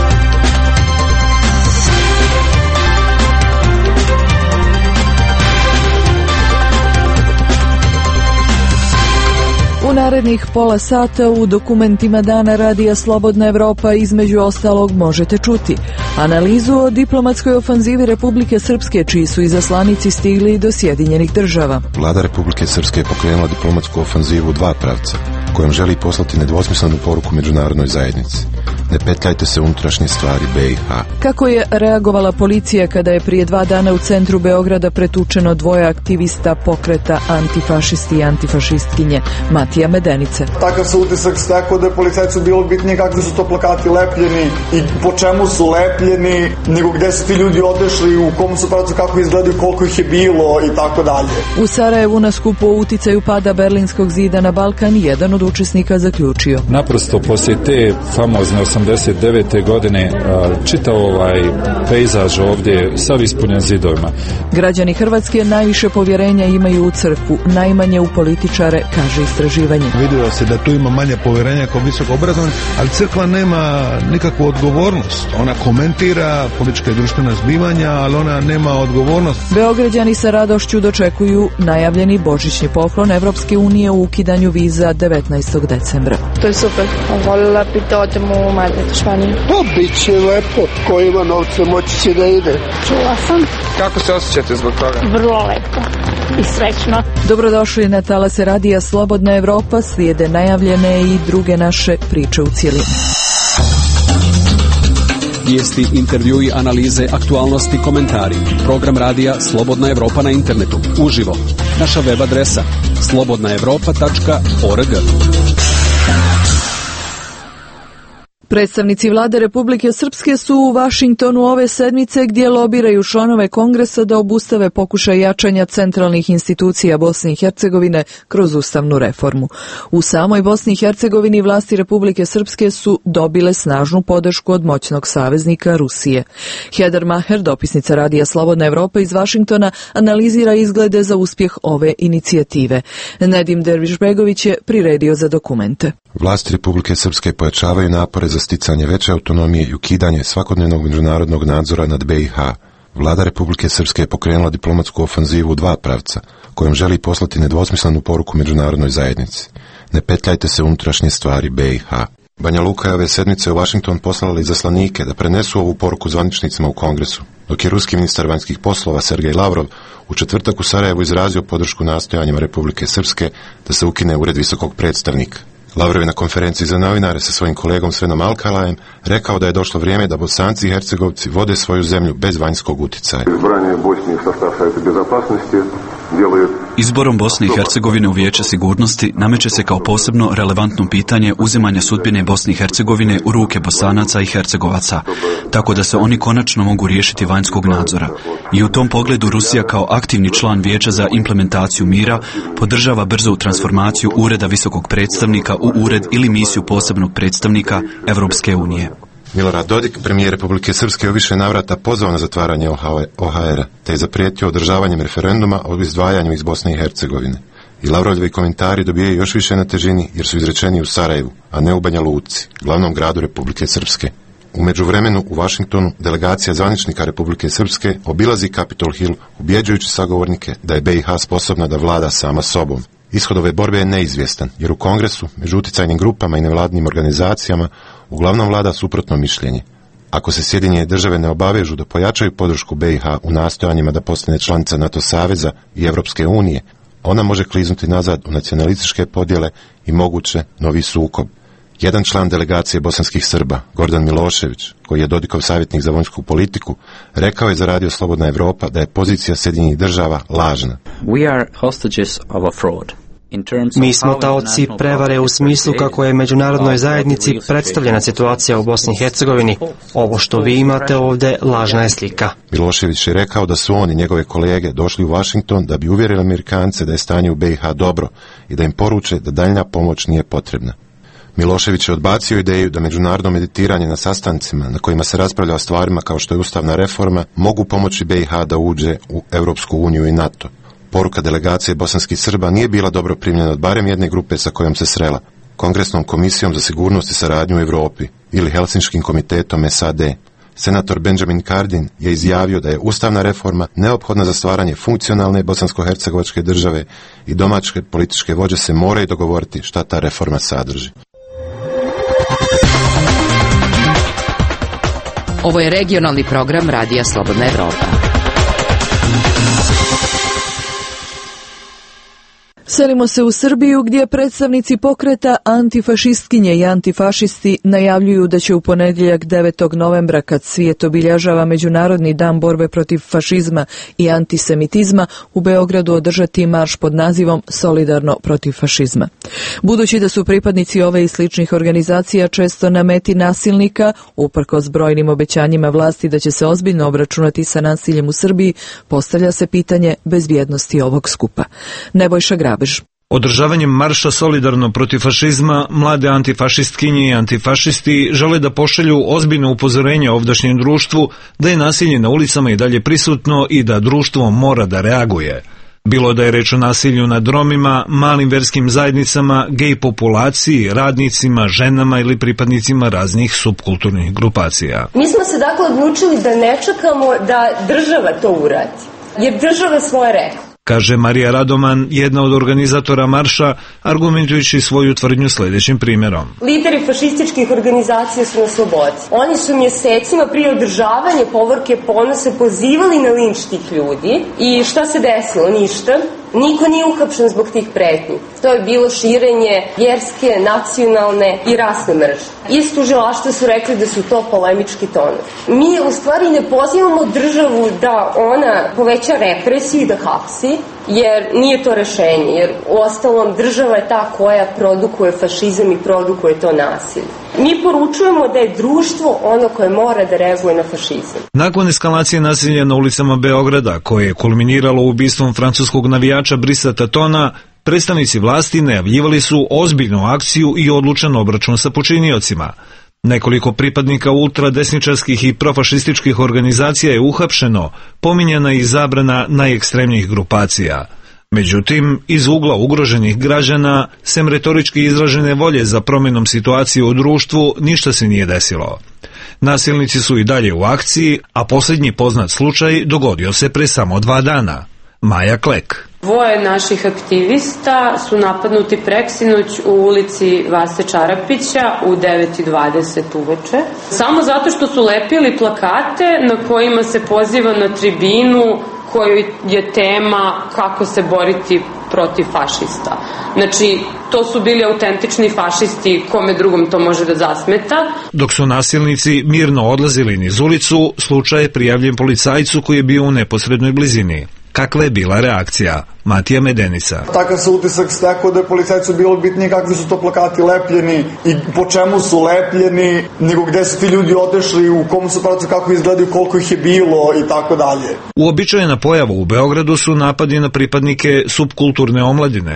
Speaker 1: U narednih pola sata u dokumentima dana radija Slobodna Evropa između ostalog možete čuti analizu o diplomatskoj ofanzivi Republike Srpske, čiji su izaslanici stigli do Sjedinjenih Država.
Speaker 9: Vlada Republike Srpske je pokrenula diplomatsku ofanzivu u dva pravca, kojom želi poslati nedvosmislenu poruku međunarodnoj zajednici. Ne petljajte se unutrašnje stvari B i H.
Speaker 1: Kako je reagovala policija kada je prije dva dana u centru Beograda pretučeno dvoje aktivista pokreta antifašisti i antifašistkinje? Matija Medenice.
Speaker 10: Takav se utisak stekao da je policajcu bilo bitnije kakvi su to plakati lepljeni i po čemu su lepljeni, nego gde su ti ljudi odešli, u kom su pravcu, kako izgledaju, koliko ih je bilo i tako dalje.
Speaker 1: U Sarajevu na skupu o uticaju pada Berlinskog zida na Balkan jedan od učesnika zaključio:
Speaker 11: naprosto poslije te famozne osamdeset devete godine čitav ovaj pejzaž ovdje sav ispunjen zidovima.
Speaker 1: Građani Hrvatske najviše povjerenja imaju u crkvu, najmanje u političare, kaže istraživanje.
Speaker 12: Vidjelo se da tu ima manje povjerenja kao visoko obrazovan, ali crkva nema nikakvu odgovornost. Ona komentira politička i društvena zbivanja, ali ona nema odgovornost.
Speaker 1: Beograđani sa radošću dočekuju najavljeni božićni poklon Evropske unije u ukidanju viza devetnaestog decembra.
Speaker 13: To je super. Voljela bi da odemo u Madrid, Španiju.
Speaker 14: To bit će lepo. Ko ima novce moći će da ide.
Speaker 13: Čula sam.
Speaker 14: Kako se osjećate zbog toga?
Speaker 13: Vrlo lepo i srećno.
Speaker 1: Dobrodošli na talase radija Slobodna Evropa. Slijede najavljene i druge naše priče u cjelini.
Speaker 8: Vijesti, intervjui, analize, aktualnosti, komentari. Program radija Slobodna Evropa na internetu. Uživo. Naša web adresa slobodna evropa tačka org.
Speaker 1: Predstavnici vlade Republike Srpske su u Vašingtonu ove sedmice, gdje lobiraju članove Kongresa da obustave pokušaj jačanja centralnih institucija Bosne i Hercegovine kroz ustavnu reformu. U samoj Bosni i Hercegovini vlasti Republike Srpske su dobile snažnu podršku od moćnog saveznika Rusije. Heather Maher, dopisnica radija Slobodna Evropa iz Vašingtona, analizira izglede za uspjeh ove inicijative. Nedim Dervišbegović je priredio za dokumente.
Speaker 9: Vlasti Republike Srpske pojačavaju napore za sticanje veće autonomije i ukidanje svakodnevnog međunarodnog nadzora nad B i H. Vlada Republike Srpske je pokrenula diplomatsku ofanzivu u dva pravca, kojom želi poslati nedvosmislenu poruku međunarodnoj zajednici. Ne petljajte se unutrašnje stvari B i H. Banja Luka je ove sedmice u Washington poslala izaslanike da prenesu ovu poruku zvaničnicima u Kongresu, dok je ruski ministar vanjskih poslova Sergej Lavrov u četvrtak u Sarajevu izrazio podršku nastojanjima Republike Srpske da se ukine ured visokog predstavnika. Lavrov je na konferenciji za novinare sa svojim kolegom Svenom Alkalajem rekao da je došlo vrijeme da Bosanci i Hercegovci vode svoju zemlju bez vanjskog utjecaja.
Speaker 27: Izborom Bosne i Hercegovine u Vijeće sigurnosti nameće se kao posebno relevantno pitanje uzimanja sudbine Bosne i Hercegovine u ruke Bosanaca i Hercegovaca, tako da se oni konačno mogu riješiti vanjskog nadzora. I u tom pogledu Rusija kao aktivni član Vijeća za implementaciju mira podržava brzu transformaciju Ureda visokog predstavnika u ured ili misiju posebnog predstavnika Evropske unije.
Speaker 9: Milorad Dodik, premijer Republike Srpske, u više navrata pozvao na zatvaranje O H R-a, te je zaprijetio održavanjem referenduma o izdvajanju iz Bosne i Hercegovine. I Lavrovljevi komentari dobijaju još više na težini jer su izrečeni u Sarajevu, a ne u Banja Luci, glavnom gradu Republike Srpske. U međuvremenu u Vašingtonu delegacija zvaničnika Republike Srpske obilazi Capitol Hill ubjeđujući sagovornike da je B i H sposobna da vlada sama sobom. Ishod ove borbe je neizvjestan, jer u Kongresu, među uticajnim grupama i nevladnim organizacijama, uglavnom vlada suprotno mišljenje. Ako se Sjedinjene države ne obavežu da pojačaju podršku B i H u nastojanjima da postane članica NATO saveza i Evropske unije, ona može kliznuti nazad u nacionalističke podjele i moguće novi sukob. Jedan član delegacije bosanskih Srba, Gordan Milošević, koji je Dodikov savjetnik za vanjsku politiku, rekao je za Radio Slobodna Evropa da je pozicija Sjedinjenih država lažna.
Speaker 4: We are hostages of a fraud.
Speaker 5: Mi smo taoci prevare u smislu kako je međunarodnoj zajednici predstavljena situacija u Bosni i Hercegovini. Ovo što vi imate ovdje lažna je slika.
Speaker 9: Milošević je rekao da su on i njegove kolege došli u Washington da bi uvjerili Amerikance da je stanje u B i H dobro i da im poruče da daljnja pomoć nije potrebna. Milošević je odbacio ideju da međunarodno meditiranje na sastancima na kojima se raspravlja o stvarima kao što je ustavna reforma mogu pomoći B i H da uđe u Europsku uniju i NATO. Poruka delegacije bosanskih Srba nije bila dobro primljena od barem jedne grupe sa kojom se srela, Kongresnom komisijom za sigurnost i saradnju u Europi ili Helsinškim komitetom S A D. Senator Benjamin Cardin je izjavio da je ustavna reforma neophodna za stvaranje funkcionalne bosansko-hercegovačke države i domaće političke vođe se moraju dogovoriti šta ta reforma sadrži.
Speaker 15: Ovo je regionalni program Radija Slobodna Evropa.
Speaker 1: Selimo se u Srbiju gdje predstavnici pokreta antifašistkinje i antifašisti najavljuju da će u ponedjeljak devetog novembra, kad svijet obilježava Međunarodni dan borbe protiv fašizma i antisemitizma, u Beogradu održati marš pod nazivom Solidarno protiv fašizma. Budući da su pripadnici ove i sličnih organizacija često na meti nasilnika, uprkos brojnim obećanjima vlasti da će se ozbiljno obračunati sa nasiljem u Srbiji, postavlja se pitanje bezbjednosti ovog skupa. Nebojša Grabež.
Speaker 16: Održavanjem marša Solidarno protiv fašizma, mlade antifašistkinje i antifašisti žele da pošalju ozbiljno upozorenje ovdašnjem društvu da je nasilje na ulicama i dalje prisutno i da društvo mora da reaguje. Bilo da je reč o nasilju nad Romima, malim verskim zajednicama, gej populaciji, radnicima, ženama ili pripadnicima raznih subkulturnih grupacija.
Speaker 17: Mi smo se dakle odlučili da ne čekamo da država to uradi, jer država svoje rekla.
Speaker 16: Kaže Marija Radoman, jedna od organizatora marša, argumentujući svoju tvrdnju sljedećim primjerom.
Speaker 17: Lideri fašističkih organizacija su na slobodi. Oni su mjesecima prije održavanja Povorke Ponosa pozivali na linč tih ljudi i šta se desilo? Ništa. Niko nije uhapšen zbog tih pretnji. To je bilo širenje vjerske, nacionalne i rasne mržnje. Iz tužilaštva su rekli da su to polemički tonovi. Mi u stvari ne pozivamo državu da ona poveća represiju i da hapsi, jer nije to rešenje, jer uostalom država je ta koja produkuje fašizam i produkuje to nasilje. Mi poručujemo da je društvo ono koje mora da reaguje na fašizam.
Speaker 16: Nakon eskalacije nasilja na ulicama Beograda, koje je kulminiralo ubistvom francuskog navijača Brisa Tatona, predstavnici vlasti najavljivali su ozbiljnu akciju i odlučan obračun sa počiniocima. Nekoliko pripadnika ultradesničarskih i profašističkih organizacija je uhapšeno, pominjana i zabrana najekstremnijih grupacija. Međutim, iz ugla ugroženih građana, sem retorički izražene volje za promjenom situacije u društvu, ništa se nije desilo. Nasilnici su i dalje u akciji, a posljednji poznat slučaj dogodio se pre samo dva dana. Maja Klek.
Speaker 19: Dvoje naših aktivista su napadnuti preksinoć u ulici Vase Čarapića u devet i dvadeset uveče. Samo zato što su lepili plakate na kojima se poziva na tribinu kojoj je tema kako se boriti protiv fašista. Znači, to su bili autentični fašisti, kome drugom to može da zasmeta.
Speaker 16: Dok su nasilnici mirno odlazili niz ulicu, slučaj je prijavljen policajcu koji je bio u neposrednoj blizini. Kakva je bila reakcija? Matija Medenica.
Speaker 10: Takav se utisak stekao da je policajcu bilo bitnije kakvi su to plakati lepljeni i po čemu su lepljeni, nego gde su ti ljudi otešli, u kom su pravcu, kako izgledaju, koliko ih je bilo i tako dalje.
Speaker 16: Uobičajena pojava u Beogradu su napadi na pripadnike subkulturne omladine.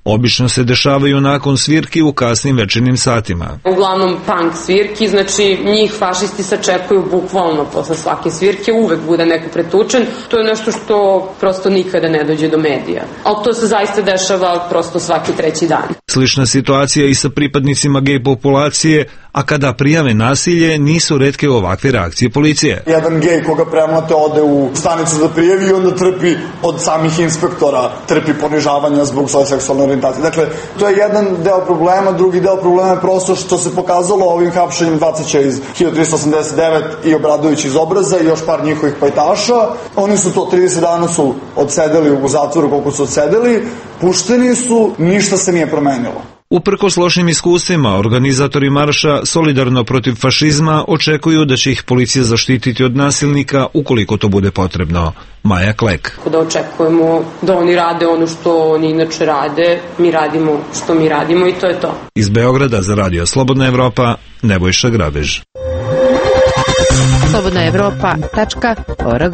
Speaker 16: Obično se dešavaju nakon svirki u kasnim večernjim satima.
Speaker 19: Uglavnom punk svirki, znači njih fašisti sačekuju bukvalno posle svake svirke, uvek bude neko pretučen. To je nešto što prosto nikada ne dođe do medija. Ali to se zaista dešava prosto svaki treći dan.
Speaker 16: Slična situacija i sa pripadnicima gej populacije, a kada prijave nasilje nisu retke ovakve reakcije policije.
Speaker 10: Jedan gej koga premlate ode u stanicu da prijavi i onda trpi od samih inspektora, trpi ponižavanja zbog svoje seksualne orijentacije. Dakle, to je jedan deo problema, drugi deo problema je prosto što se pokazalo ovim hapšenjem Vacića iz hiljadu trista osamdeset devet i Obradović iz Obraza i još par njihovih pajtaša. Oni su to trideset dana su odsedeli u zatvoru koliko su odsedeli, pušteni su, ništa se nije promenilo.
Speaker 16: Uprkos lošim iskustvima, organizatori marša Solidarno protiv fašizma očekuju da će ih policija zaštititi od nasilnika ukoliko to bude potrebno. Maja Klek.
Speaker 19: Da očekujemo da oni rade ono što oni inače rade, mi radimo što mi radimo i to je to.
Speaker 16: Iz Beograda za Radio Slobodna Evropa, Nebojša Grabež.
Speaker 15: slobodna evropa tačka org.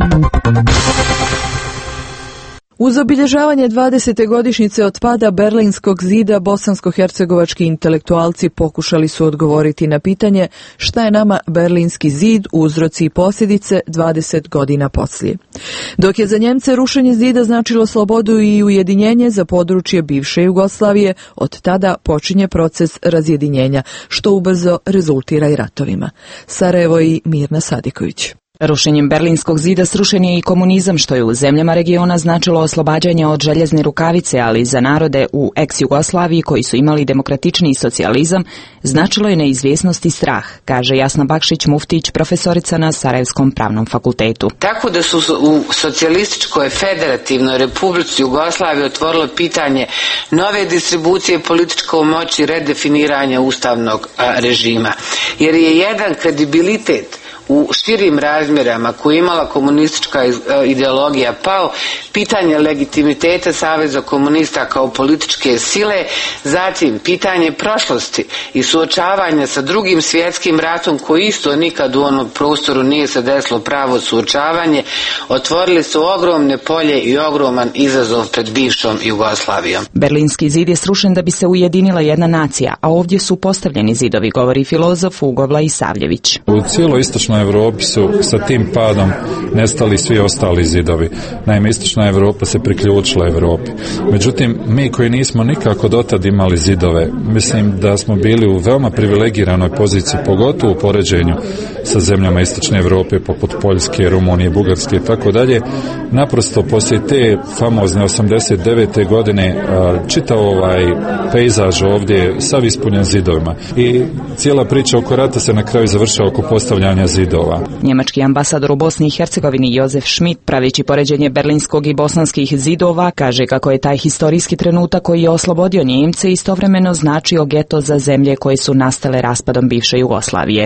Speaker 1: Uz obilježavanje dvadesete godišnjice od pada Berlinskog zida, bosansko-hercegovački intelektualci pokušali su odgovoriti na pitanje šta je nama Berlinski zid, uzroci i posljedice dvadeset godina poslije. Dok je za Njemce rušenje zida značilo slobodu i ujedinjenje za područje bivše Jugoslavije, od tada počinje proces razjedinjenja, što ubrzo rezultira i ratovima. Sarajevo i Mirna Sadiković.
Speaker 18: Rušenjem Berlinskog zida srušen je i komunizam, što je u zemljama regiona značilo oslobađanje od željezne rukavice, ali za narode u ex-Jugoslaviji koji su imali demokratični socijalizam značilo je neizvjesnost i strah, kaže Jasna Bakšić Muftić, profesorica na Sarajevskom pravnom fakultetu.
Speaker 20: Tako da su u socijalističkoj federativnoj republici Jugoslavije otvorilo pitanje nove distribucije političke moći, redefiniranja ustavnog režima, jer je jedan kredibilitet u širim razmjerama koju je imala komunistička ideologija pao, pitanje legitimiteta Saveza komunista kao političke sile, zatim pitanje prošlosti i suočavanja sa drugim svjetskim ratom koji isto nikad u onom prostoru nije se desilo pravo suočavanje, otvorili su ogromne polje i ogroman izazov pred bivšom Jugoslavijom.
Speaker 18: Berlinski zid je srušen da bi se ujedinila jedna nacija, a ovdje su postavljeni zidovi, govori filozof Ugobla Isavljević.
Speaker 11: U cijeloj istočnoj Evropi su sa tim padom nestali svi ostali zidovi. Naime, istočna Evropa se priključila Evropi. Međutim, mi koji nismo nikako dotad imali zidove, mislim da smo bili u veoma privilegiranoj poziciji, pogotovo u poređenju sa zemljama istočne Evrope, poput Poljske, Rumunije, Bugarske i tako dalje. Naprosto, poslije te famozne osamdeset devete godine, čitav ovaj pejzaž ovdje sav ispunjen zidovima. I cijela priča oko rata se na kraju završava oko postavljanja zidova.
Speaker 18: Njemački ambasador u Bosni i Hercegovini Jozef Schmidt, praveći poređenje berlinskog i bosanskih zidova, kaže kako je taj historijski trenutak koji je oslobodio Njemce istovremeno značio geto za zemlje koje su nastale raspadom bivše Jugoslavije.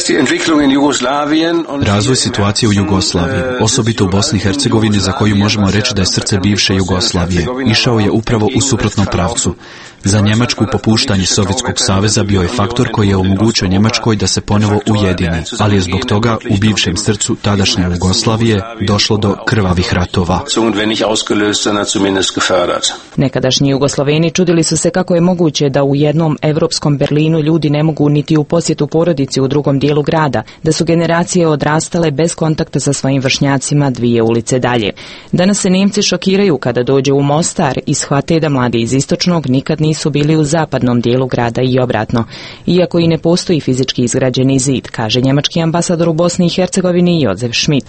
Speaker 27: Razvoj situacije u Jugoslaviji, osobito u Bosni i Hercegovini, za koju možemo reći da je srce bivše Jugoslavije, išao je upravo u suprotnom pravcu. Za Njemačku popuštanje Sovjetskog saveza bio je faktor koji je omogućio Njemačkoj da se ponovo ujedini, ali je zbog toga u bivšem srcu tadašnje Jugoslavije došlo do krvavih ratova.
Speaker 18: Nekadašnji Jugoslaveni čudili su se kako je moguće da u jednom evropskom Berlinu ljudi ne mogu niti u posjetu porodici u drugom dijelu grada, da su generacije odrastale bez kontakta sa svojim vršnjacima dvije ulice dalje. Danas se Nemci šokiraju kada dođe u Mostar i shvate da mladi iz istočnog nikad nisu bili u zapadnom dijelu grada i obratno, iako i ne postoji fizički izgrađeni zid, kaže njemački ambasador u Bosni i Hercegovini Jozef Schmidt.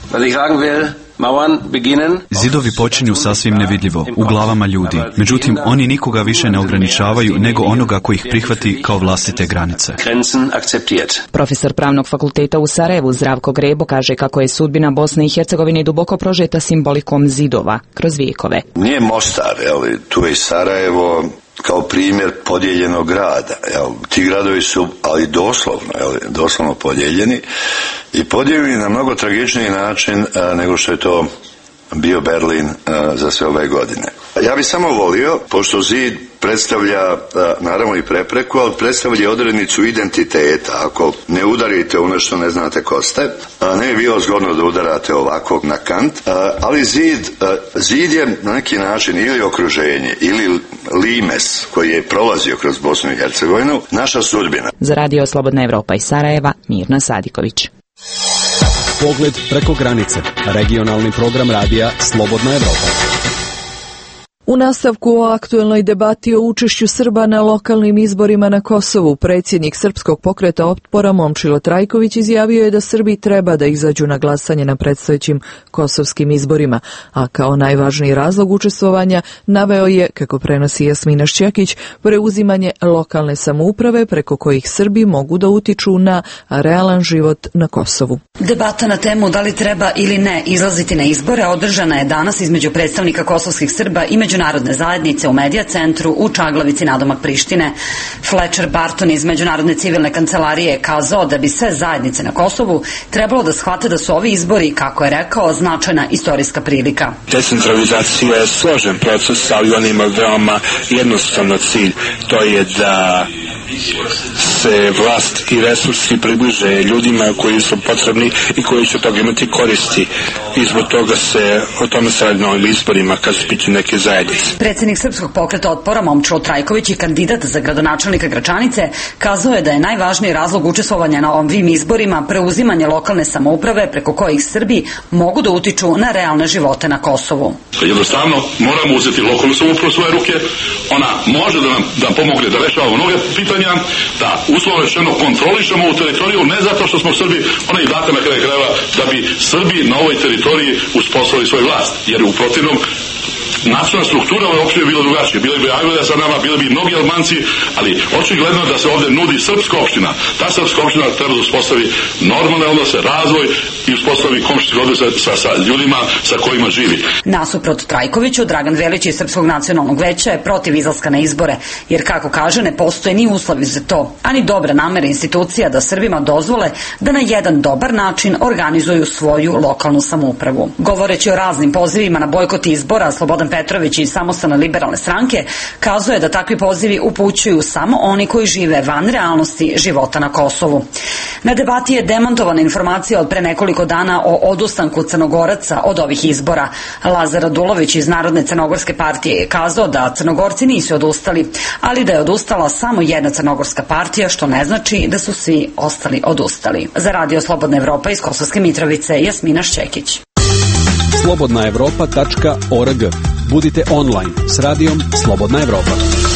Speaker 27: Zidovi počinju sasvim nevidljivo, u glavama ljudi. Međutim, oni nikoga više ne ograničavaju nego onoga koji ih prihvati kao vlastite granice.
Speaker 18: Profesor pravnog fakulteta u Sarajevu Zdravko Grebo kaže kako je sudbina Bosne i Hercegovine duboko prožeta simbolikom zidova kroz vijekove.
Speaker 22: Nije Mostar, jel, tu je Sarajevo kao primjer podijeljenog grada. Jel, ti gradovi su, ali doslovno, jel, doslovno podijeljeni i podijeljeni na mnogo tragičniji način a, nego što je to bio Berlin za sve ove godine. Ja bih samo volio, pošto zid predstavlja naravno i prepreku, ali predstavlja odrednicu identiteta. Ako ne udarite u nešto ne znate ko ste, ne bi bilo zgodno da udarate ovako na kant, ali zid, zid je na neki način ili okruženje, ili limes koji je prolazio kroz Bosnu i Hercegovinu, naša sudbina.
Speaker 18: Za Radio Slobodna Evropa iz Sarajeva, Mirna Sadiković.
Speaker 8: Pogled preko granice. Regionalni program radija Slobodna Evropa.
Speaker 1: U nastavku o aktuelnoj debati o učešću Srba na lokalnim izborima na Kosovu, predsjednik Srpskog pokreta otpora Momčilo Trajković izjavio je da Srbi treba da izađu na glasanje na predstojećim kosovskim izborima, a kao najvažniji razlog učestvovanja naveo je, kako prenosi Jasmina Šćekić, preuzimanje lokalne samouprave preko kojih Srbi mogu da utiču na realan život na Kosovu.
Speaker 2: Debata na temu da li treba ili ne izlaziti na izbore održana je danas između predstavnika kosovskih Srba i međunarodne zajednice u Medija centru u Čaglavici nadomak Prištine. Fletcher Barton iz Međunarodne civilne kancelarije je kazao da bi sve zajednice na Kosovu trebalo da shvate da su ovi izbori, kako je rekao, značajna istorijska prilika.
Speaker 3: Decentralizacija je složen proces, ali on ima veoma jednostavno cilj. To je da se vlast i resursi približe ljudima koji su potrebni i koji će toga imati koristi. I zbog toga se o tome se radi na ovim izborima kad su pitanju neke zajednice.
Speaker 2: Predsjednik Srpskog pokreta otpora Momčilo Trajković i kandidat za gradonačelnika Gračanice kazao je da je najvažniji razlog učestvovanja na ovim izborima preuzimanje lokalne samouprave preko kojih Srbi mogu da utiču na realne živote na Kosovu.
Speaker 7: Jednostavno moramo uzeti lokalnu samoupravu u svoje ruke. Ona može da nam da pomogne da rešavamo mnoge pitanja, da uslovno rečeno kontrolišemo ovu teritoriju, ne zato što smo Srbi, ona i data na kraju krajeva da bi Srbi na ovoj teritoriji uspostavili svoj vlast, jer u protivnom nacionalna struktura ove opštine bila drugačija. Bili bi Ajvada sa nama, bili bi mnogi Albanci, ali očigledno da se ovdje nudi srpska opština. Ta srpska opština treba da uspostavi normalne odnose, razvoj i uspostavi komšijske odnose sa, sa ljudima sa kojima živi.
Speaker 2: Nasuprot Trajkoviću, Dragan Velić iz Srpskog nacionalnog veća je protiv izlaska na izbore, jer kako kaže ne postoje ni uslovi za to, ani dobra namera institucija da Srbima dozvole da na jedan dobar način organizuju svoju lokalnu samoupravu. Govoreći o raznim pozivima na bojkot izbora, Slobodan Petrović iz Samostalne liberalne stranke kazuje da takvi pozivi upućuju samo oni koji žive van realnosti života na Kosovu. Na debati je demontovana informacija od pre nekoliko dana o odustanku Crnogoraca od ovih izbora. Lazar Radulović iz Narodne crnogorske partije je kazao da Crnogorci nisu odustali, ali da je odustala samo jedna crnogorska partija, što ne znači da su svi ostali odustali. Za Radio Slobodna Evropa iz Kosovske Mitrovice, Jasmina Šćekić.
Speaker 8: slobodna evropa tačka org. Budite online s radijom Slobodna Evropa.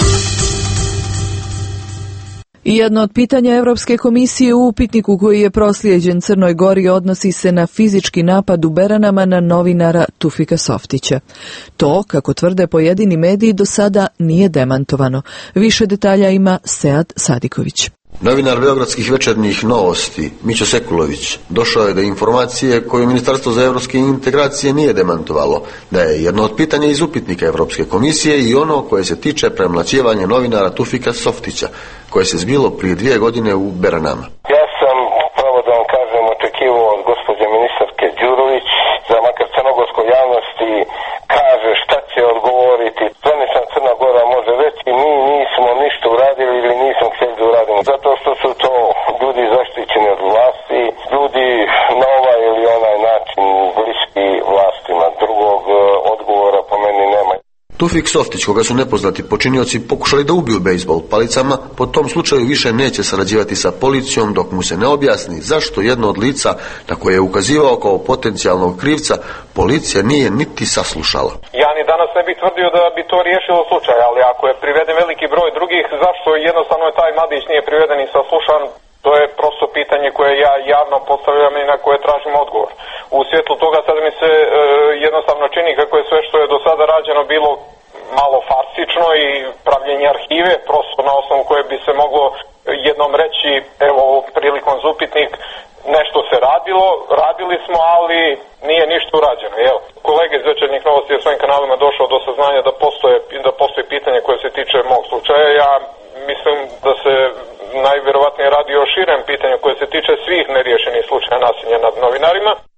Speaker 1: Jedno od pitanja Evropske komisije u upitniku koji je proslijeđen Crnoj Gori odnosi se na fizički napad u Beranama na novinara Tufika Softića. To, kako tvrde pojedini mediji, do sada nije demantovano. Više detalja ima Sead Sadiković.
Speaker 23: Novinar beogradskih večernjih novosti, Mićo Sekulović, došao je do informacije koju Ministarstvo za evropske integracije nije demantovalo, da je jedno od pitanja iz upitnika Evropske komisije i ono koje se tiče premlaćivanja novinara Tufika Softića, koje se zbilo prije dvije godine u Beranama.
Speaker 24: Ja sam, pravo da vam kažem, očekivao od gospođe ministarke Đurović, za makar crnogorskoj javnosti kaže šta će odgovoriti. Zvanična Crna Gora može reći mi nismo ništa uradili ili nismo htjeli da uradimo. Zato što su to ljudi zaštićeni od vlasti, ljudi na ovaj ili onaj način bliski vlastima. Drugog odgovora po meni nema.
Speaker 23: Tufik Softić, koga su nepoznati počinioci pokušali da ubiju bejsbol palicama, po tom slučaju više neće sarađivati sa policijom dok mu se ne objasni zašto jedno od lica na koje je ukazivao kao potencijalnog krivca policija nije niti saslušala.
Speaker 25: Ja ni danas ne bih tvrdio da bi to riješilo slučaj, ali ako je priveden veliki broj drugih, zašto jednostavno je taj mladić nije priveden i saslušan? To je prosto pitanje koje ja javno postavljam i na koje tražim odgovor. U svjetlu toga sad mi se e, jednostavno čini kako je sve što je do sada rađeno bilo malo farsično i pravljenje arhive, prosto na osnovu koje bi se moglo jednom reći, evo prilikom za upitnik, nešto se radilo, radili smo, ali nije ništa urađeno. Jel? Kolega iz večernjih novosti je svojim kanalima došao do saznanja da postoje, da postoje pitanje koje se tiče mog slučaja. Ja mislim da se najvjerovatnije radi o širem pitanju koje se tiče svih neriješenih slučaja nasilja nad novinarima.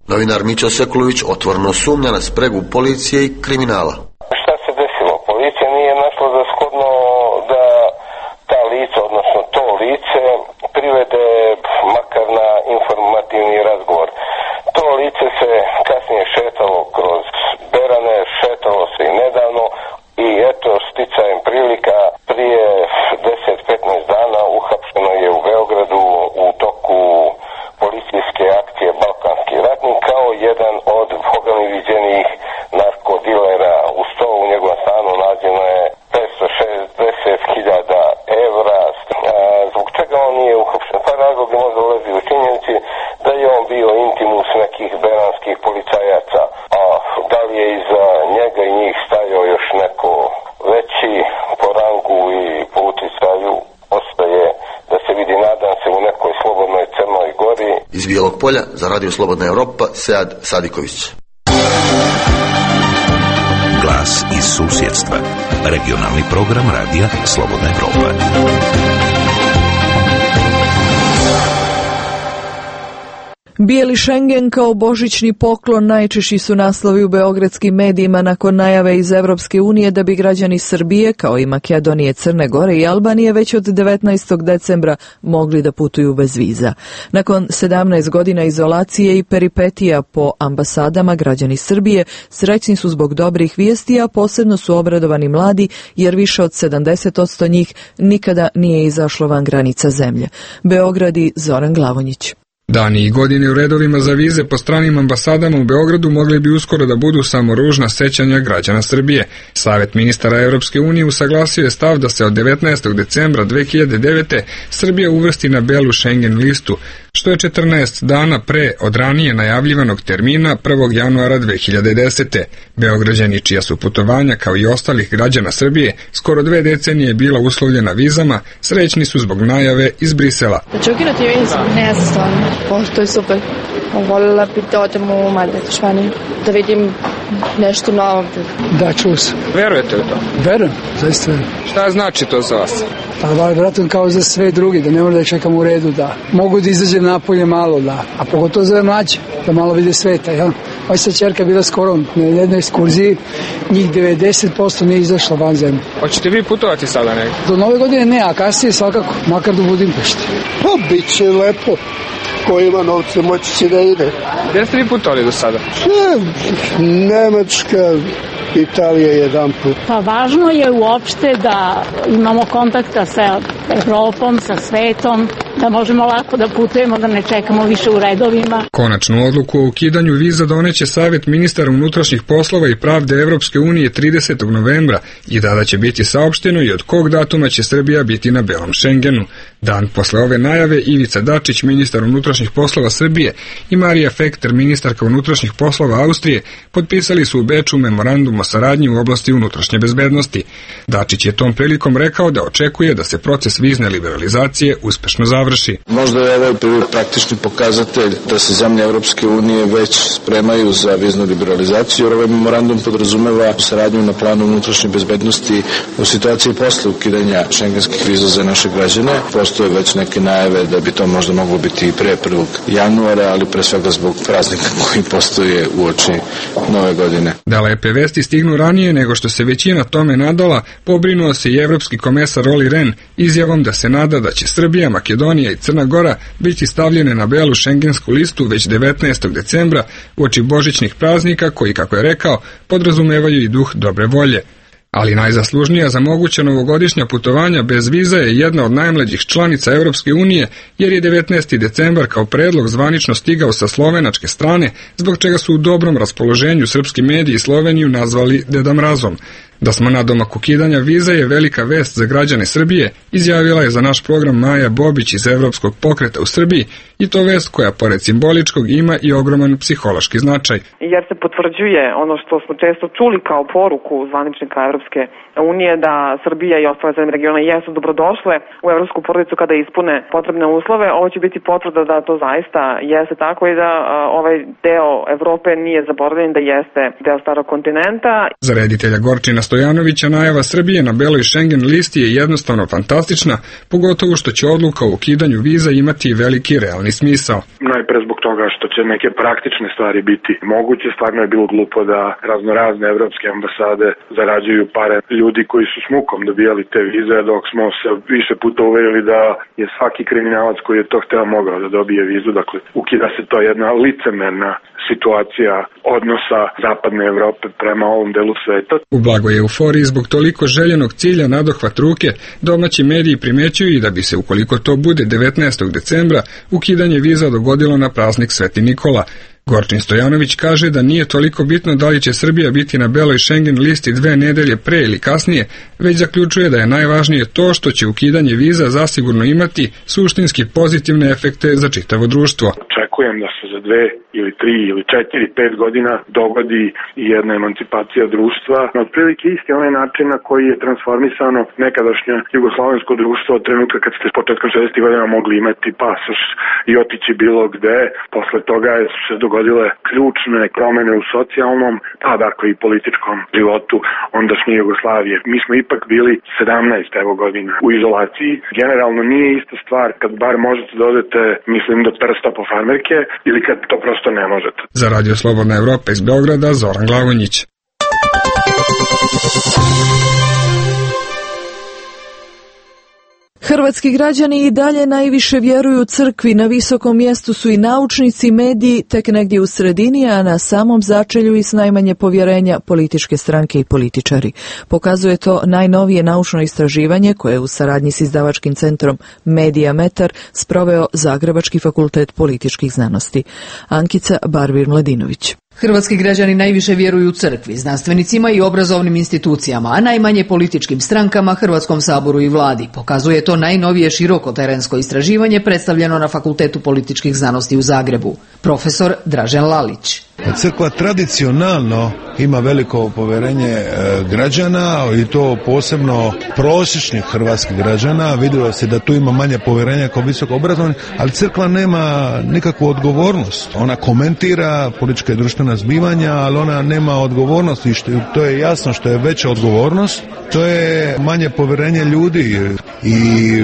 Speaker 23: Novinar Mićo Sekulović otvoreno sumnja na spregu policije i kriminala.
Speaker 24: Šta se desilo? Policija nije našla za shodno da ta lica, odnosno to lice, privede makar na informativni razgovor. To lice se kasnije šetalo kroz Berane, šetalo se i nedavno i eto, sticajem prilika, prije deset do petnaest dana uhapšeno je u Beogradu u toku policijske akcije Balkanski ratnik kao jedan od bogami viđenih narkodilera. Uz to u njegovom stanu nađeno je petsto šezdeset hiljada evra. Zbog čega on nije uhapšen? Pa razlog je možda ulazi u činjenici da je on bio intimus nekih beranskih policajaca, a da li je iza njega i njih stajao još neko veći po rangu i po uticaju, ostaje da se vidi, nadam se, u nekoj slobodnoj Crnoj Gori.
Speaker 23: Iz Bijelog Polja za Radio Slobodna Evropa, Sead Sadiković.
Speaker 4: Glas iz susjedstva. Regionalni program Radija Slobodna Evropa.
Speaker 1: Bijeli Schengen kao božićni poklon najčešći su naslovi u beogradskim medijima nakon najave iz Evropske unije da bi građani Srbije, kao i Makedonije, Crne Gore i Albanije, već od devetnaestog decembra mogli da putuju bez viza. Nakon sedamnaest godina izolacije i peripetija po ambasadama, građani Srbije srećni su zbog dobrih vijesti, a posebno su obradovani mladi, jer više od sedamdeset posto njih nikada nije izašlo van granica zemlje. Beograd i Zoran Glavonjić.
Speaker 6: Dani i godine u redovima za vize po stranim ambasadama u Beogradu mogli bi uskoro da budu samo ružna sećanja građana Srbije. Savet ministara Evropske unije usaglasio je stav da se od devetnaestog decembra dve hiljade devete. Srbija uvrsti na belu Schengen listu, što je četrnaest dana pre od ranije najavljivanog termina prvog januara dve hiljade desete. Beograđani čija su putovanja, kao i ostalih građana Srbije, skoro dve decenije bila uslovljena vizama, srećni su zbog najave iz Brisela.
Speaker 12: Da ću ukinuti vizu? Ne, stvarno. O, to je super. Voljela bi da odem u Malmet, u Španiju, da vidim nešto novo.
Speaker 13: Da, čuo sam.
Speaker 6: Verujete u to?
Speaker 13: Verujem, zaista verujem.
Speaker 6: Šta znači to za vas?
Speaker 13: Pa vratno kao za sve drugi, da ne mora da čekam u redu, da mogu da izađem napolje malo, da, a pogotovo za mlađe, da malo vide sveta, jel? Moja se čerka bila skoro na jednoj ekskurziji, njih devedeset posto nije izašla van zemlje.
Speaker 6: Hoćete vi putovati sada negdje?
Speaker 13: Do nove godine ne, a kasnije svakako, makar do Budimpešte.
Speaker 14: Pa, bit će lepo. Ko ima novce, moći će da ide.
Speaker 6: Gdje ste vi putovali do sada?
Speaker 14: Ne, Nemačka, Italija jedan put.
Speaker 21: Pa važno je uopšte da imamo kontakta sa Evropom, sa svetom, da možemo lako da putujemo, da ne čekamo više u redovima.
Speaker 6: Konačnu odluku o ukidanju viza doneće Savet ministara unutrašnjih poslova i pravde Evropske unije tridesetog novembra i tada će biti saopšteno i od kog datuma će Srbija biti na belom Schengenu. Dan posle ove najave Ivica Dačić, ministar unutrašnjih poslova Srbije, i Marija Fekter, ministarka unutrašnjih poslova Austrije, potpisali su u Beču memorandum o saradnji u oblasti unutrašnje bezbednosti. Dačić je tom prilikom rekao da očekuje da se proces vizne liberalizacije uspešno završi.
Speaker 26: Možda je ovaj prvi praktični pokazatelj da se zemlje Evropske unije već spremaju za viznu liberalizaciju, jer ovaj memorandum podrazumeva saradnju na planu unutrašnje bezbednosti u situaciji posle ukidanja šengenskih viza za naše građane. Postoje već neke najave da bi to možda moglo biti i pre prvog januara, ali pre svega zbog praznika koji postoje uoči nove godine.
Speaker 6: Da lepe vesti stignu ranije nego što se većina tome nadala, pobrinuo se i evropski komesar Olli Rehn izjavom da se nada da će Srbija, Makedonija i Crna Gora biti stavljene na belu šengensku listu već devetnaestog decembra uoči božićnih praznika koji, kako je rekao, podrazumevaju i duh dobre volje. Ali najzaslužnija za moguća novogodišnja putovanja bez viza je jedna od najmlađih članica Evropske unije, jer je devetnaesti decembar kao predlog zvanično stigao sa slovenačke strane, zbog čega su u dobrom raspoloženju srpski mediji Sloveniju nazvali Deda Mrazom. Da smo nadomak ukidanja viza je velika vest za građane Srbije, izjavila je za naš program Maja Bobić iz Evropskog pokreta u Srbiji, i to vest koja pored simboličkog ima i ogroman psihološki značaj.
Speaker 28: Jer se potvrđuje ono što smo često čuli kao poruku zvaničnika Evropske
Speaker 5: unije da Srbija i ostale zemlje regiona jesu dobrodošle u evropsku porodicu kada ispune potrebne uslove. Ovo će biti potvrda da to zaista jeste tako i da a, ovaj deo Evrope nije zaboravljen, da jeste deo starog kontinenta.
Speaker 6: Za reditelja Gorčina Stojanovića najava Srbije na beloj Schengen listi je jednostavno fantastična, pogotovo što će odluka o ukidanju viza imati veliki realni smisao.
Speaker 9: Najpre zbog toga što će neke praktične stvari biti moguće. Stvarno je bilo glupo da raznorazne evropske ambasade zarađuju pare ljudi koji su s mukom dobijali te vize, dok smo se više puta uverili da je svaki kriminalac koji je to hteo mogao da dobije vizu. Dakle, ukida se to jedna licemerna situacija odnosa zapadne Evrope prema ovom delu sveta.
Speaker 6: U blagoj euforiji zbog toliko željenog cilja nadohvat ruke, domaći mediji primećuju i da bi se, ukoliko to bude devetnaestog decembra, ukidanje viza dogodilo na praznik Sveti Nikola. Gorčin Stojanović kaže da nije toliko bitno da li će Srbija biti na beloj Schengen listi dve nedelje pre ili kasnije, već zaključuje da je najvažnije to što će ukidanje viza zasigurno imati suštinski pozitivne efekte za čitavo društvo.
Speaker 9: Očekujem da se za dve ili tri ili četiri, pet godina dogodi i jedna emancipacija društva. Na otprilike isti onaj način na koji je transformisano nekadašnje jugoslovensko društvo od trenutka kad ste s početkom šezdesetih godina mogli imati pasoš i otići bilo gde. Posle toga je se dogodile ključne promene u socijalnom, pa dakle i političkom životu ondašnje Jugoslavije. Mi smo ipak bili sedamnaest evo godina u izolaciji. Generalno nije ista stvar kad bar možete da odete, mislim, do prsta po farmerke ili kad to prosto ne možete.
Speaker 6: Za Radio Slobodna Evropa iz Beograda, Zoran Glavonjić.
Speaker 1: Hrvatski građani i dalje najviše vjeruju crkvi, na visokom mjestu su i naučnici, mediji, tek negdje u sredini, a na samom začelju i s najmanje povjerenja političke stranke i političari. Pokazuje to najnovije naučno istraživanje koje je u saradnji s izdavačkim centrom Medija Metar sproveo Zagrebački fakultet političkih znanosti. Ankica Barbir-Mladinović.
Speaker 10: Hrvatski građani najviše vjeruju crkvi, znanstvenicima i obrazovnim institucijama, a najmanje političkim strankama, Hrvatskom saboru i vladi. Pokazuje to najnovije širokoterensko istraživanje predstavljeno na Fakultetu političkih znanosti u Zagrebu. Profesor Dražen Lalić.
Speaker 15: Crkva tradicionalno ima veliko povjerenje građana i to posebno prosječnih hrvatskih građana. Vidjelo se da tu ima manje povjerenja kao visoko obrazovanje, ali crkva nema nikakvu odgovornost. Ona komentira politička i društvena zbivanja, ali ona nema odgovornosti i što, to je jasno što je veća odgovornost, to je manje povjerenje ljudi i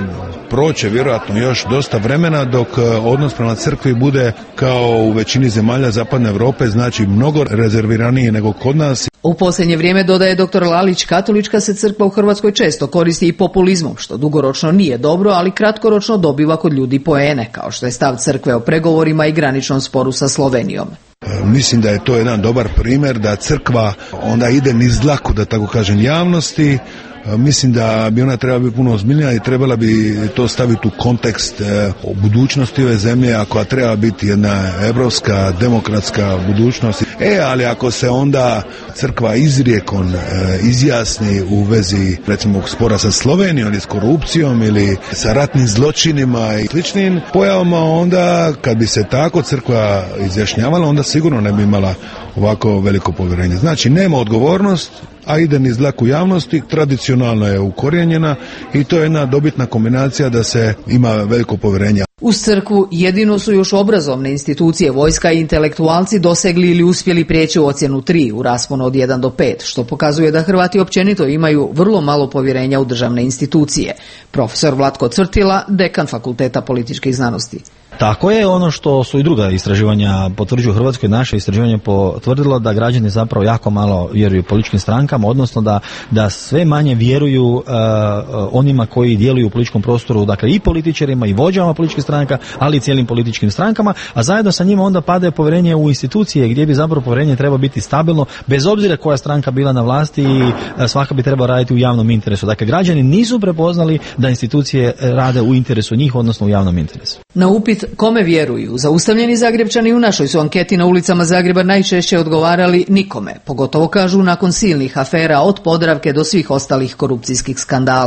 Speaker 15: proće vjerojatno još dosta vremena dok odnos prema crkvi bude kao u većini zemalja zapadne Europe, znači mnogo rezerviraniji nego kod nas.
Speaker 10: U posljednje vrijeme, dodaje doktor Lalić, katolička se crkva u Hrvatskoj često koristi i populizmom, što dugoročno nije dobro, ali kratkoročno dobiva kod ljudi poene, kao što je stav crkve o pregovorima i graničnom sporu sa Slovenijom.
Speaker 15: Mislim da je to jedan dobar primjer da crkva onda ide niz dlaku, da tako kažem, javnosti. Mislim da bi ona trebala biti puno ozbiljnija i trebala bi to staviti u kontekst e, o budućnosti ove zemlje, ako treba biti jedna evropska, demokratska budućnost. E, ali ako se onda crkva izrijekom e, izjasni u vezi, recimo, spora sa Slovenijom ili s korupcijom ili sa ratnim zločinima i sličnim pojavama, onda kad bi se tako crkva izjašnjavala, onda sigurno ne bi imala ovako veliko povjerenje. Znači, nema odgovornost, a ide niz dlaku javnosti, tradicionalno je ukorijenjena i to je jedna dobitna kombinacija da se ima veliko povjerenje.
Speaker 10: Uz crkvu jedino su još obrazovne institucije, vojska i intelektualci dosegli ili uspjeli prijeći u ocjenu tri u rasponu od jedan do pet, što pokazuje da Hrvati općenito imaju vrlo malo povjerenja u državne institucije. Profesor Vlatko Cvrtila, dekan Fakulteta političkih znanosti.
Speaker 16: Tako je, ono što su i druga istraživanja potvrđuju u Hrvatskoj, naše istraživanje potvrdilo da građani zapravo jako malo vjeruju političkim strankama, odnosno da, da sve manje vjeruju uh, onima koji djeluju u političkom prostoru, dakle i političarima i vođama političkih stranaka, ali i cijelim političkim strankama, a zajedno sa njima onda pada povjerenje u institucije gdje bi zapravo povjerenje treba biti stabilno, bez obzira koja stranka bila na vlasti i uh, svaka bi trebala raditi u javnom interesu. Dakle, građani nisu prepoznali da institucije rade u interesu njih, odnosno u javnom interesu.
Speaker 10: Na upit kome vjeruju, zaustavljeni Zagrebčani u našoj su anketi na ulicama Zagreba najčešće odgovarali nikome, pogotovo kažu nakon silnih afera od Podravke do svih ostalih korupcijskih skandala.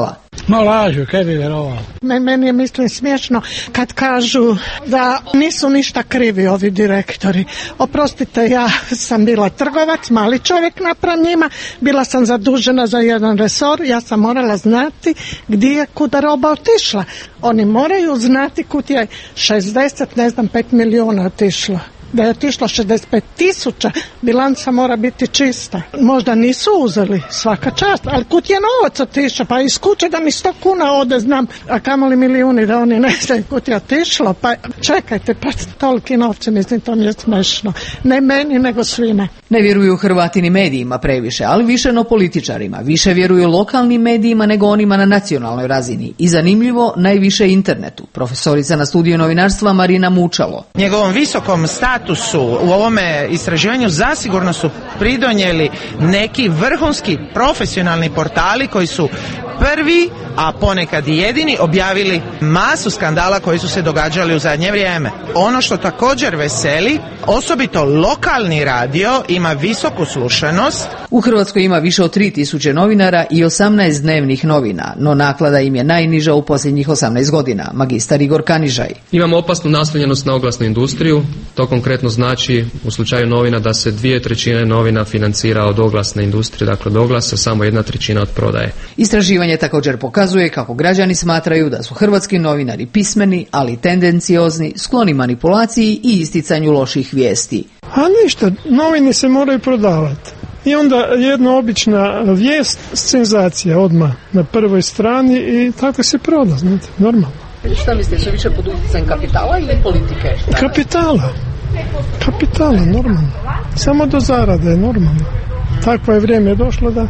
Speaker 11: Ma lažu, kaj bi vjerovao.
Speaker 17: Meni je mislim smiješno kad kažu da nisu ništa krivi ovi direktori. Oprostite, ja sam bila trgovac, mali čovjek naspram njima, bila sam zadužena za jedan resor, ja sam morala znati gdje je kuda roba otišla. Oni moraju znati kud je šezdeset, ne znam, pet milijuna otišlo. Da je otišlo šezdeset pet tisuća, bilanca mora biti čista. Možda nisu uzeli, svaka čast, ali kud je novac otišao, pa iz kuće da mi sto kuna ode, znam, a kamoli milijuni da oni ne znaju kud je otišlo, pa čekajte, pa toliki novci, mislim, to mi je smešno. Ne meni, nego svima.
Speaker 10: Ne vjeruju Hrvati ni medijima previše, ali više no političarima. Više vjeruju lokalnim medijima nego onima na nacionalnoj razini. I zanimljivo, najviše internetu. Profesorica na studiju novinarstva Marina Mučalo.
Speaker 18: Njegovom visokom statusu u ovome istraživanju zasigurno su pridonijeli neki vrhunski profesionalni portali koji su prvi, a ponekad i jedini, objavili masu skandala koji su se događali u zadnje vrijeme. Ono što također veseli, osobito lokalni radio ima visoku slušanost.
Speaker 10: U Hrvatskoj ima više od tri tisuće novinara i osamnaest dnevnih novina, no naklada im je najniža u posljednjih osamnaest godina, magistar Igor Kanižaj.
Speaker 19: Imamo opasnu naslonjenost na oglasnu industriju, to konkretno znači u slučaju novina da se dvije trećine novina financira od oglasne industrije, dakle od oglasa, samo jedna trećina od prodaje.
Speaker 10: Istraživanje također pokazuje kako građani smatraju da su hrvatski novinari pismeni, ali tendenciozni, skloni manipulaciji i isticanju loših vijesti.
Speaker 17: A ništa, novine se moraju prodavati. I onda jedna obična vijest, senzacija odmah na prvoj strani i tako se proda, znate, normalno.
Speaker 10: Šta mislite, su više pod utjecajem kapitala ili politike?
Speaker 17: Kapitala. Kapitala, normalno. Samo do zarade, normalno. Takvo je vrijeme došlo da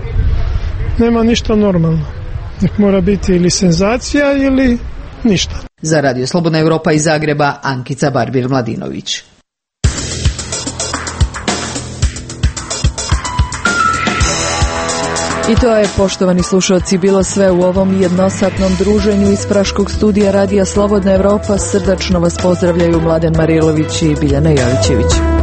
Speaker 17: nema ništa normalno. Nek mora biti ili senzacija ili ništa.
Speaker 10: Za Radio Slobodna Europa iz Zagreba, Ankica Barbir-Mladinović.
Speaker 1: I to je, poštovani slušalci, bilo sve u ovom jednosatnom druženju iz praškog studija Radija Slobodna Europa. Srdačno vas pozdravljaju Mladen Marilović i Biljana Jovićević.